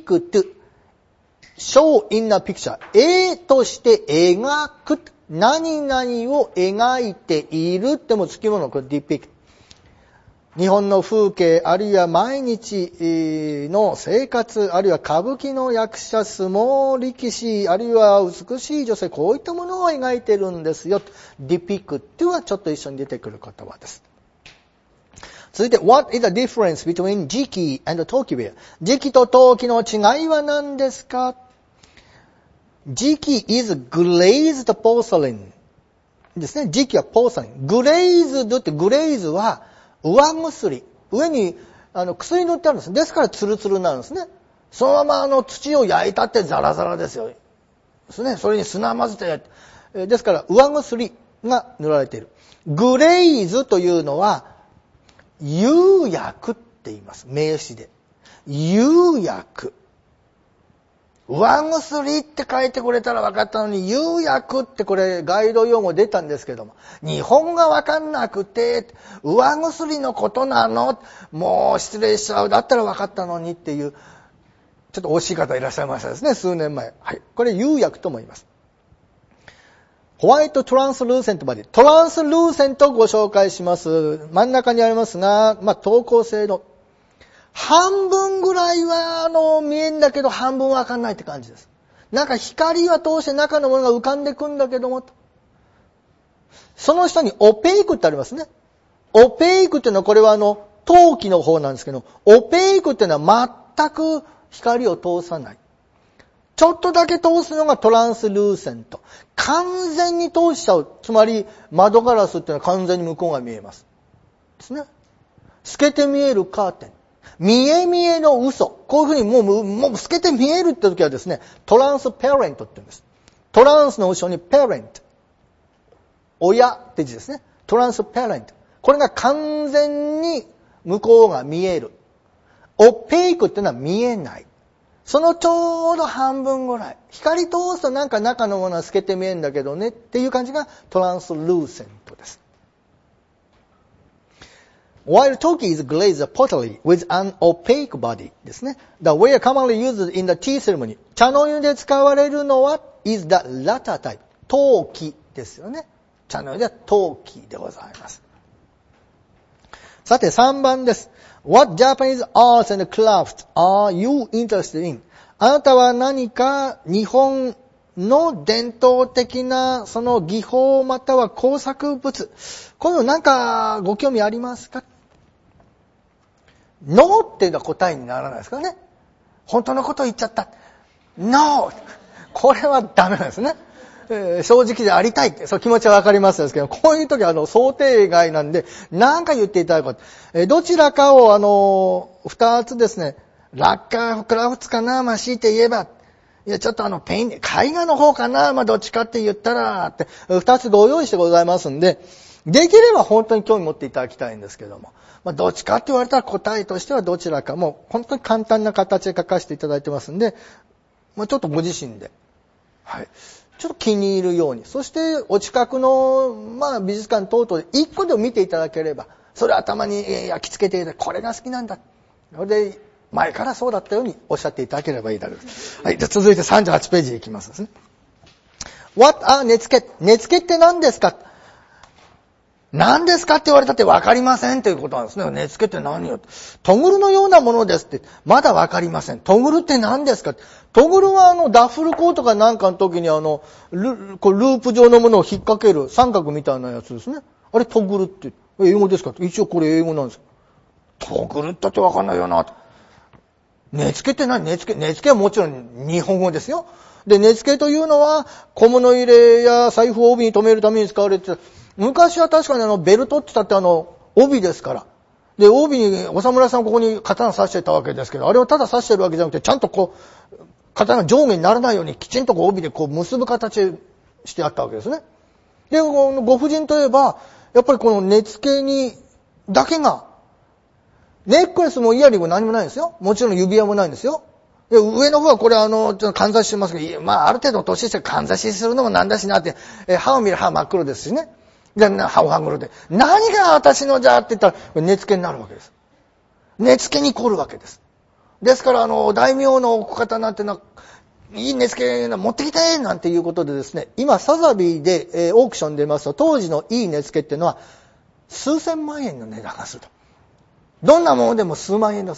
depict。show in a picture。絵として描く。何々を描いているっても付き物、これ depict。日本の風景、あるいは毎日の生活、あるいは歌舞伎の役者、相撲力士、あるいは美しい女性、こういったものを描いてるんですよ。depict はちょっと一緒に出てくる言葉です。続いて、What is the difference between 磁器 and 陶器ware？ 磁器と陶器の違いは何ですか？磁器 is glazed porcelain ですね。磁器はポーサリン。グレイズドってグレイズは上薬。上に薬塗ってあるんです。ですからツルツルになるんですね。そのまま土を焼いたってザラザラですよ。ですね。それに砂混ぜて焼いて。ですから上薬が塗られている。グレイズというのは釉薬って言います。名詞で。釉薬。 上薬って書いてくれたら分かったのに、釉薬ってこれガイド用語出たんですけども、日本が分かんなくて、上薬のことなの？もう失礼しちゃう。だったら分かったのにっていう、ちょっと惜しい方いらっしゃいましたですね、数年前。はい。これ釉薬とも言います。ホワイトトランスルーセントボディ。トランスルーセントをご紹介します。真ん中にありますが、透光性の半分ぐらいは見えんだけど半分わかんないって感じです。なんか光は通して中のものが浮かんでくんだけども、その下にオペイクってありますね。オペイクっていうのはこれは陶器の方なんですけど、オペイクっていうのは全く光を通さない。ちょっとだけ通すのがトランスルーセント。完全に通しちゃう。つまり窓ガラスっていうのは完全に向こうが見えます。ですね。透けて見えるカーテン。見え見えの嘘。こういうふうにもう透けて見えるって時はですね、トランスペレントって言うんです。トランスの後ろにペレント。親って字ですね。トランスペレント。これが完全に向こうが見える。オペイクっていうのは見えない。そのちょうど半分ぐらい。光通すとなんか中のものは透けて見えるんだけどねっていう感じがトランスルーセントです。While Toki is glazed pottery with an opaque body ですね。The ware commonly used in the tea ceremony. 茶の湯で使われるのは is the latter type. 陶器ですよね。茶の湯では陶器でございます。さて3番です。What Japanese arts and crafts are you interested in? あなたは何か日本の伝統的なその技法または工作物、こういうのなんかご興味ありますか？ノーっていうのは答えにならないですからね。本当のことを言っちゃった。ノー！これはダメなんですね。正直でありたいって、そう気持ちはわかりますですけど、こういう時は想定外なんで、何か言っていただくと。どちらかを二つですね、ラッカークラフトかな、強いて言えば、いや、ちょっと絵画の方かな、どっちかって言ったら、って、二つご用意してございますんで、できれば本当に興味持っていただきたいんですけども、どっちかって言われたら答えとしてはどちらか、もう本当に簡単な形で書かせていただいてますんで、ちょっとご自身で、はい。ちょっと気に入るように。そして、お近くの、美術館等々で一個でも見ていただければ、それ頭に焼き付けていただいて、これが好きなんだ。それで、前からそうだったようにおっしゃっていただければいいだろう。はい。じゃ続いて38ページいきますですね。What are 根付け？根付けって何ですか？何ですかって言われたって分かりませんということなんですね。根付けって何よ。トグルのようなものですって。まだ分かりません。トグルって何ですか？トグルはダッフルコートかなんかの時にループ状のものを引っ掛ける三角みたいなやつですね。あれトグルって英語ですか？一応これ英語なんです。トグルって分かんないよな。根付けって何？根付けはもちろん日本語ですよ。で、根付けというのは小物入れや財布を帯に留めるために使われてた。昔は確かにベルトって言ったって帯ですから。で、帯にお侍さんここに刀刺してたわけですけど、あれをただ刺してるわけじゃなくて、ちゃんと刀が上下にならないようにきちんと帯で結ぶ形してあったわけですね。で、ご婦人といえば、やっぱりこの根付けにだけが、ネックレスもイヤリングも何もないんですよ。もちろん指輪もないんですよ。で、上の方はこれちょっとかんざししてますけど、ある程度年してかんざしするのもなんだしなって、歯を見る歯真っ黒ですしね。で、歯をはぐるで、何が私のじゃって言ったら、根付けになるわけです。根付けに来るわけです。ですから、大名のお方なんてのは、いい根付け持ってきてなんていうことでですね、今、サザビーで、オークションで見ますと、当時のいい根付けっていうのは、数千万円の値段がすると。どんなものでも数万円です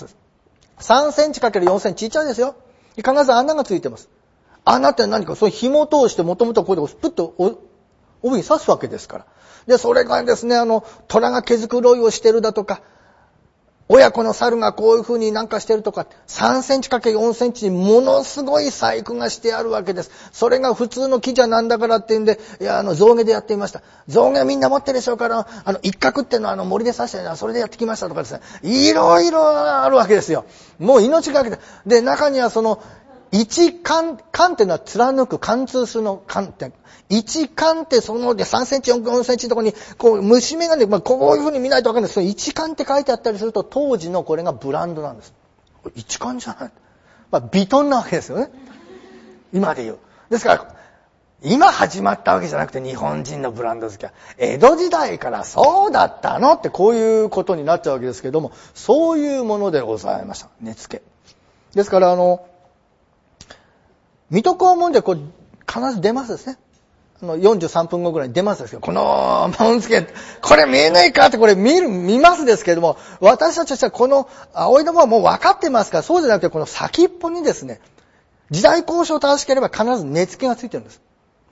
。3センチ ×4 センチ、ちっちゃいですよ。必ず穴がついてます。穴って何か、そういう紐を通して、もともとここでスプッと帯に刺すわけですから。で、それがですね、虎が毛づくろいをしてるだとか、親子の猿がこういう風になんかしてるとか、3センチ ×4 センチにものすごい細工がしてあるわけです。それが普通の木じゃなんだからって言うんで、象牙でやってみました。象牙みんな持ってるでしょうから、一角っていうのは森で刺してるのはそれでやってきましたとかですね。いろいろあるわけですよ。もう命がけで。で、中には一貫っていうのは貫く、貫通するの貫って。一貫って3センチ、4センチのところに、虫眼鏡で、こういう風に見ないとわかんないですけど、一貫って書いてあったりすると、当時のこれがブランドなんです。一貫じゃない。ビトンなわけですよね。 今で言う。ですから、今始まったわけじゃなくて日本人のブランド付けは、江戸時代からそうだったのってこういうことになっちゃうわけですけれども、そういうものでございました。根付け。ですから、水戸黄門でこう、必ず出ますですね。43分後ぐらいに出ますですけど、この紋付け、これ見えないかってこれ見ますですけれども、私たちとしてはこの葵の紋はもう分かってますから、そうじゃなくてこの先っぽにですね、時代交渉正しければ必ず根付けがついてるんです。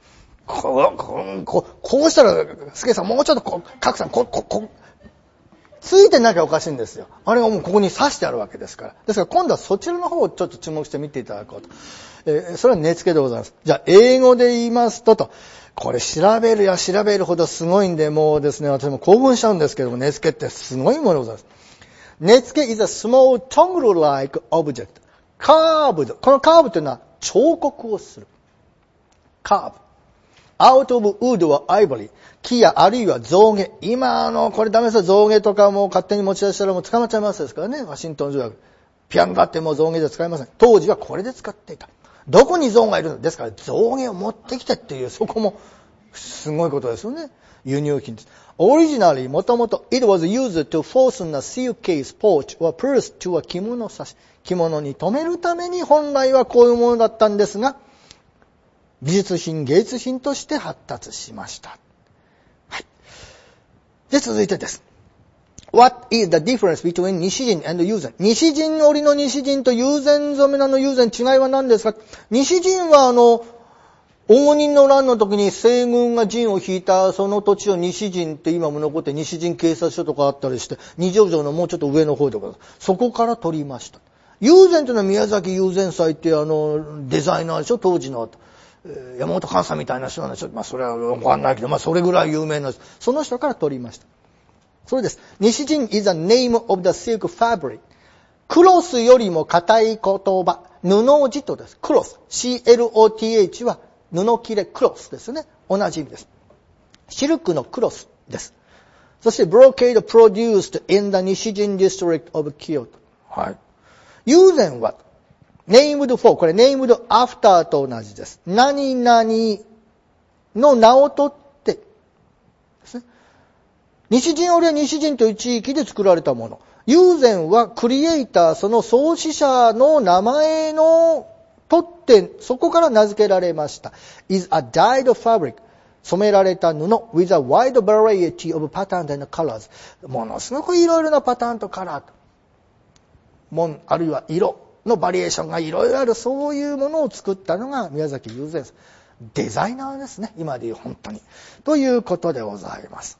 こうしたら、助さんもうちょっと格さん、ついてなきゃおかしいんですよ。あれがもうここに刺してあるわけですから。ですから今度はそちらの方をちょっと注目して見ていただこうと。それは根付けでございます。じゃあ英語で言いますと、これ調べるや調べるほどすごいんで、もうですね、私も興奮しちゃうんですけども、根付けってすごいものでございます。根付け is a small tongue-like object. Carved. このカーブというのは彫刻をする。carve. out of wood or ivory. 木やあるいは象牙。今これダメですよ。象牙とかもう勝手に持ち出したらもう捕まっちゃいますですからね。ワシントン条約。ピアノだってもう象牙で使いません。当時はこれで使っていた。どこに象がいるのですから象牙を持ってきてっていう、そこもすごいことですよね。輸入品です。Originally, もともと it was used to fasten a suitcase, pouch or purse to a 着物差し。着物に留めるために本来はこういうものだったんですが、美術品、芸術品として発達しました。はい。で、続いてです。What is the difference between 西陣 and 友禅？西陣織の西陣と友禅染めの友禅、違いは何ですか？西陣は応仁の乱の時に西軍が陣を引いたその土地を西陣って今も残って西陣警察署とかあったりして、二条城のもうちょっと上の方でございます。そこから取りました。友禅というのは宮崎友禅祭ってデザイナーでしょ、当時の。山本寛さんみたいな人なんでしょ。それはわかんないけど、それぐらい有名な人。その人から取りました。それです。西陣 is the name of the silk fabric. クロスよりも硬い言葉。布地とです。クロス。CLOTH は布切れクロスですね。同じ意味です。シルクのクロスです。そして brocade produced in the 西陣 district of Kyoto。はい。友禅はnamed for、これ named after と同じです。何々の名を取ってですね。西陣織は西陣という地域で作られたもの。友禅はクリエイター、その創始者の名前の取って、そこから名付けられました。is a dyed fabric。染められた布 with a wide variety of patterns and colors。ものすごくいろいろなパターンとカラー。あるいは色のバリエーションがいろいろある、そういうものを作ったのが宮崎友禅さん。デザイナーですね。今でいう本当に。ということでございます。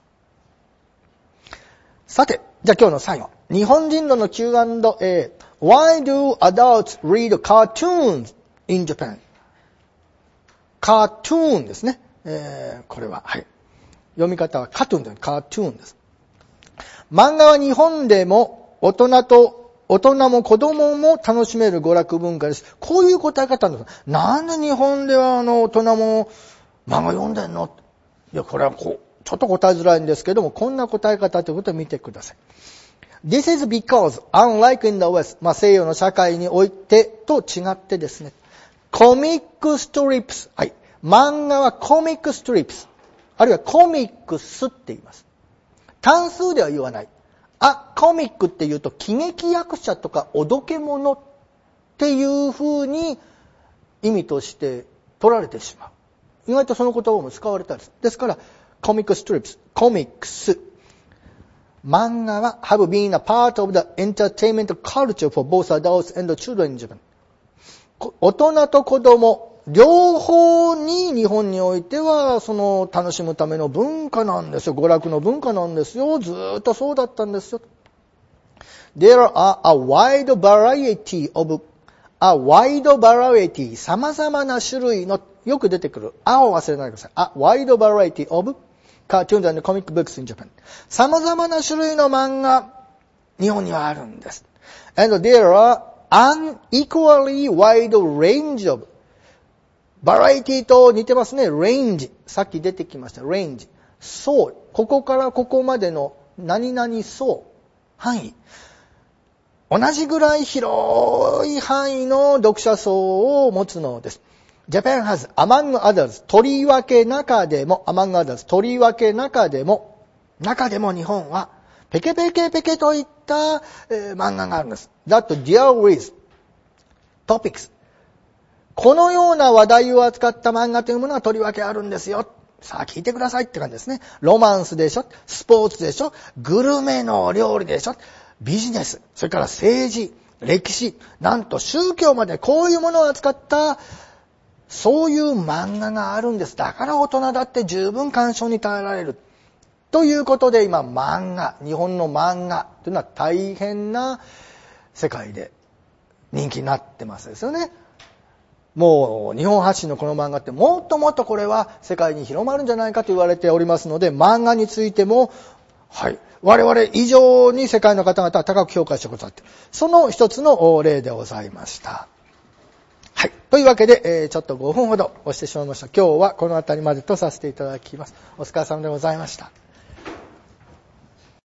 さて、じゃあ今日の最後。日本人の Q&A。Why do adults read cartoons in Japan? カートゥーンですね。これは、はい。読み方はカトゥーンでカートゥーンです。漫画は日本でも大人も子供も楽しめる娯楽文化です。こういう答え方なんです。なんで日本では大人も漫画読んでんの？いや、これはちょっと答えづらいんですけども、こんな答え方ということを見てください。This is because, unlike in the West、西洋の社会においてと違ってですね、コミックストリップス、はい、漫画はコミックストリップス、あるいはコミックスって言います。単数では言わない。コミックって言うと喜劇役者とかおどけ者っていう風に意味として取られてしまう。意外とその言葉も使われたりする。ですから、コミックストリップス、コミックス。漫画は have been a part of the entertainment culture for both adults and children in Japan。大人と子供、両方に日本においてはその楽しむための文化なんですよ。娯楽の文化なんですよ。ずーっとそうだったんですよ。There are a wide variety 様々な種類の、よく出てくる。を忘れないでください。A wide variety of cartoons and comic books in Japan。様々な種類の漫画、日本にはあるんです。And there are an equally wide range of、バラエティと似てますね。レンジ。さっき出てきました。レンジ。層。ここからここまでの何々層。範囲。同じぐらい広い範囲の読者層を持つのです。 Japan has among others とりわけ中でも among others とりわけ中でも日本はペケペケペケといった、漫画があるんです。that deal with topics このような話題を扱った漫画というものがとりわけあるんですよ。さあ聞いてくださいって感じですね。ロマンスでしょ、スポーツでしょ、グルメの料理でしょ、ビジネス、それから政治、歴史、なんと宗教までこういうものを扱ったそういう漫画があるんです。だから大人だって十分鑑賞に耐えられる。ということで今日本の漫画というのは大変な世界で人気になってますですよね。もう日本発信のこの漫画ってもっともっとこれは世界に広まるんじゃないかと言われておりますので、漫画についても、我々以上に世界の方々は高く評価してくださって、その一つの例でございました。というわけで、ちょっと5分ほど押してしまいました。今日はこの辺りまでとさせていただきます。お疲れ様でございました。